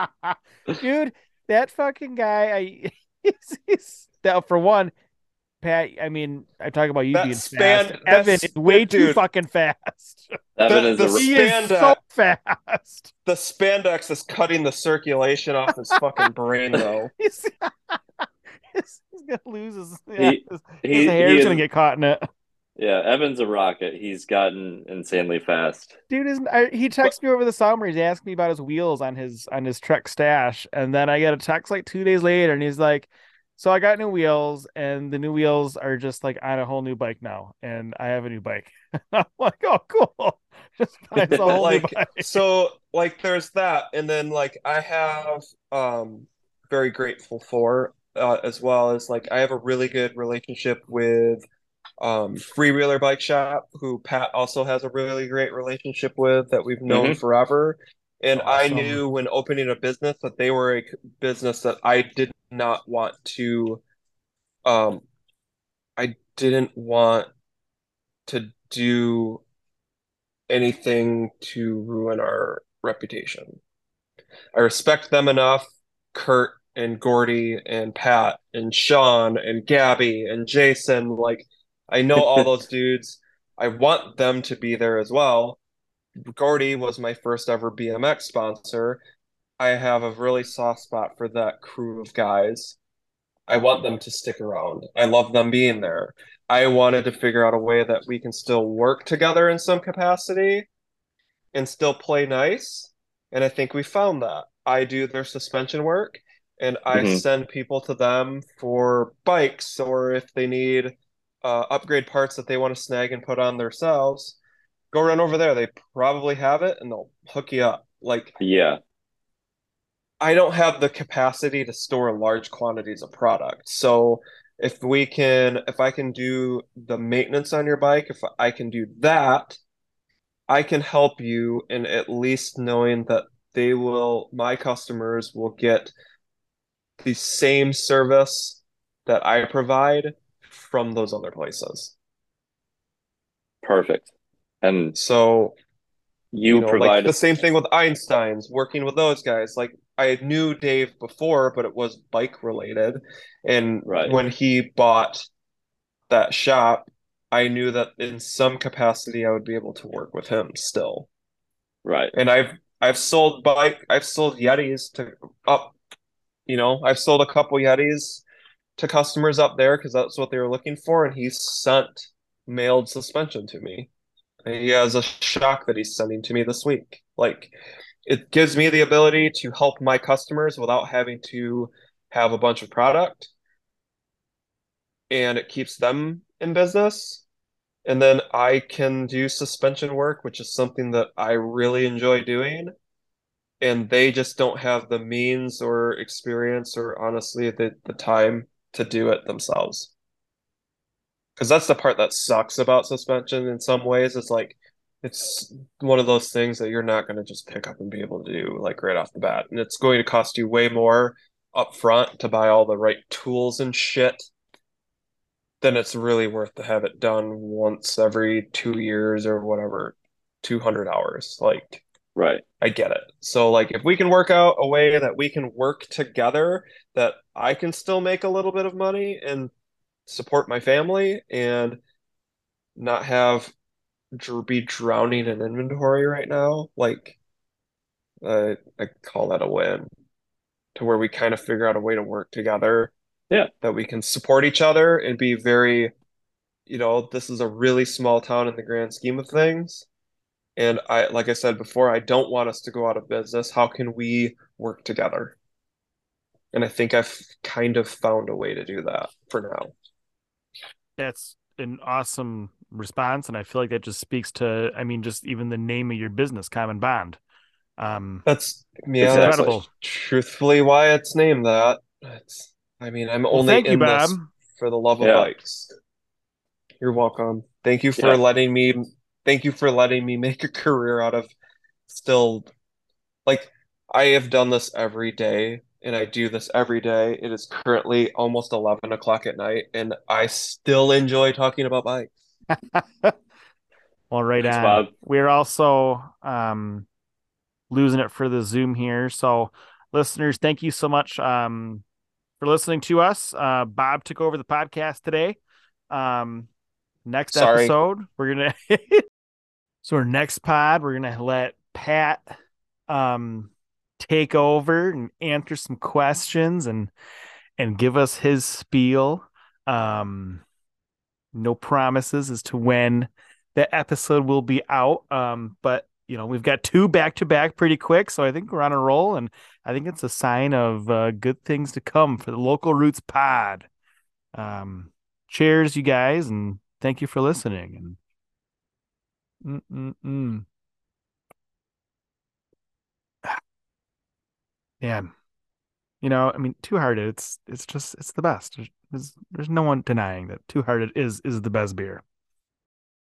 Dude, that fucking guy, I he's, he's that for one, Pat, I mean, I talk about you That being fast. span Evan that's is way that too dude. fucking fast. Evan The is the a He is so spandex fast. the spandex is cutting the circulation off his fucking brain though. He's, he's, he's gonna lose his, yeah, he his, his he he hair's gonna is get caught in it. yeah, Evan's a rocket. He's gotten insanely fast. Dude isn't I, he But texted me over the summer. He's asked me about his wheels on his on his Trek stash, and then I get a text like two days later, and he's like, "So I got new wheels, and the new wheels are just like on a whole new bike now, and I have a new bike." I'm like, "Oh, cool! Just buys a but whole new like bike." so like there's that, and then like I have um very grateful for uh, as well as like I have a really good relationship with um Freewheeler Bike Shop, who Pat also has a really great relationship with, that we've known Hmm. forever. It's And I awesome. knew when opening a business that they were a business that I did not want to um I didn't want to do anything to ruin our reputation. I respect them enough, Kurt and Gordy and Pat and Sean and Gabby and Jason. Like, I know all those dudes. I want them to be there as well. Gordy was my first ever B M X sponsor. I have a really soft spot for that crew of guys. I want them to stick around. I love them being there. I wanted to figure out a way that we can still work together in some capacity and still play nice. And I think we found that. I do their suspension work and I Hmm. send people to them for bikes, or if they need uh, upgrade parts that they want to snag and put on themselves, go run over there. They probably have it and they'll hook you up. Like, Yeah, I don't have the capacity to store large quantities of product. So if we can, if I can do the maintenance on your bike, if I can do that, I can help you in at least knowing that they will, my customers will get the same service that I provide from those other places. perfect. And So, you you know, like provide the same thing with Einstein's, working with those guys. Like I knew Dave before, but it was bike related. And right, when he bought that shop, I knew that in some capacity I would be able to work with him still. right. And I've I've sold bike I've sold Yetis to up, you know, I've sold a couple Yetis to customers up there because that's what they were looking for, and he sent mailed suspension to me. He has a shock that he's sending to me this week. Like it gives me the ability to help my customers without having to have a bunch of product, and it keeps them in business. And then I can do suspension work, which is something that I really enjoy doing. And they just don't have the means or experience or honestly the, the time to do it themselves. Because that's the part that sucks about suspension in some ways. It's like it's one of those things that you're not going to just pick up and be able to do like right off the bat. And it's going to cost you way more up front to buy all the right tools and shit than it's really worth to have it done once every two years or whatever, two hundred hours. Like Right. I get it. So like if we can work out a way that we can work together, that I can still make a little bit of money and support my family and not have be drowning in inventory right now, like uh, I call that a win. To where we kind of figure out a way to work together Yeah. that we can support each other and be very, you know, this is a really small town in the grand scheme of things. And I, like I said before, I don't want us to go out of business. How can we work together? And I think I've kind of found a way to do that for now. That's an awesome response, and I feel like that just speaks to, I mean, just even the name of your business, Common Bond. Um, That's, yeah, it's that's Exactly. incredible. truthfully why it's named that. It's, I mean, I'm Well, only thank you, in Bob. this for the love of Yeah. bikes. You're welcome. Thank you for Yeah. letting me, thank you for letting me make a career out of still, like, I have done this every day and I do this every day. It is currently almost eleven o'clock at night and I still enjoy talking about bikes. Well, right Thanks, on. Bob. We're also um, losing it for the Zoom here. So, listeners, thank you so much um, for listening to us. Uh, Bob took over the podcast today. Um, next Sorry. episode, we're gonna so our next pod, we're gonna let Pat um, take over and answer some questions and and give us his spiel. Um, no promises as to when the episode will be out. Um, but you know, we've got two back to back pretty quick, so I think we're on a roll, and I think it's a sign of uh, good things to come for the Local Roots Pod. Um, cheers, you guys, and thank you for listening. And mm-mm-mm. Yeah, you know, I mean, Two Hearted, it's it's just it's the best. There's there's, there's no one denying that Two Hearted is is the best beer.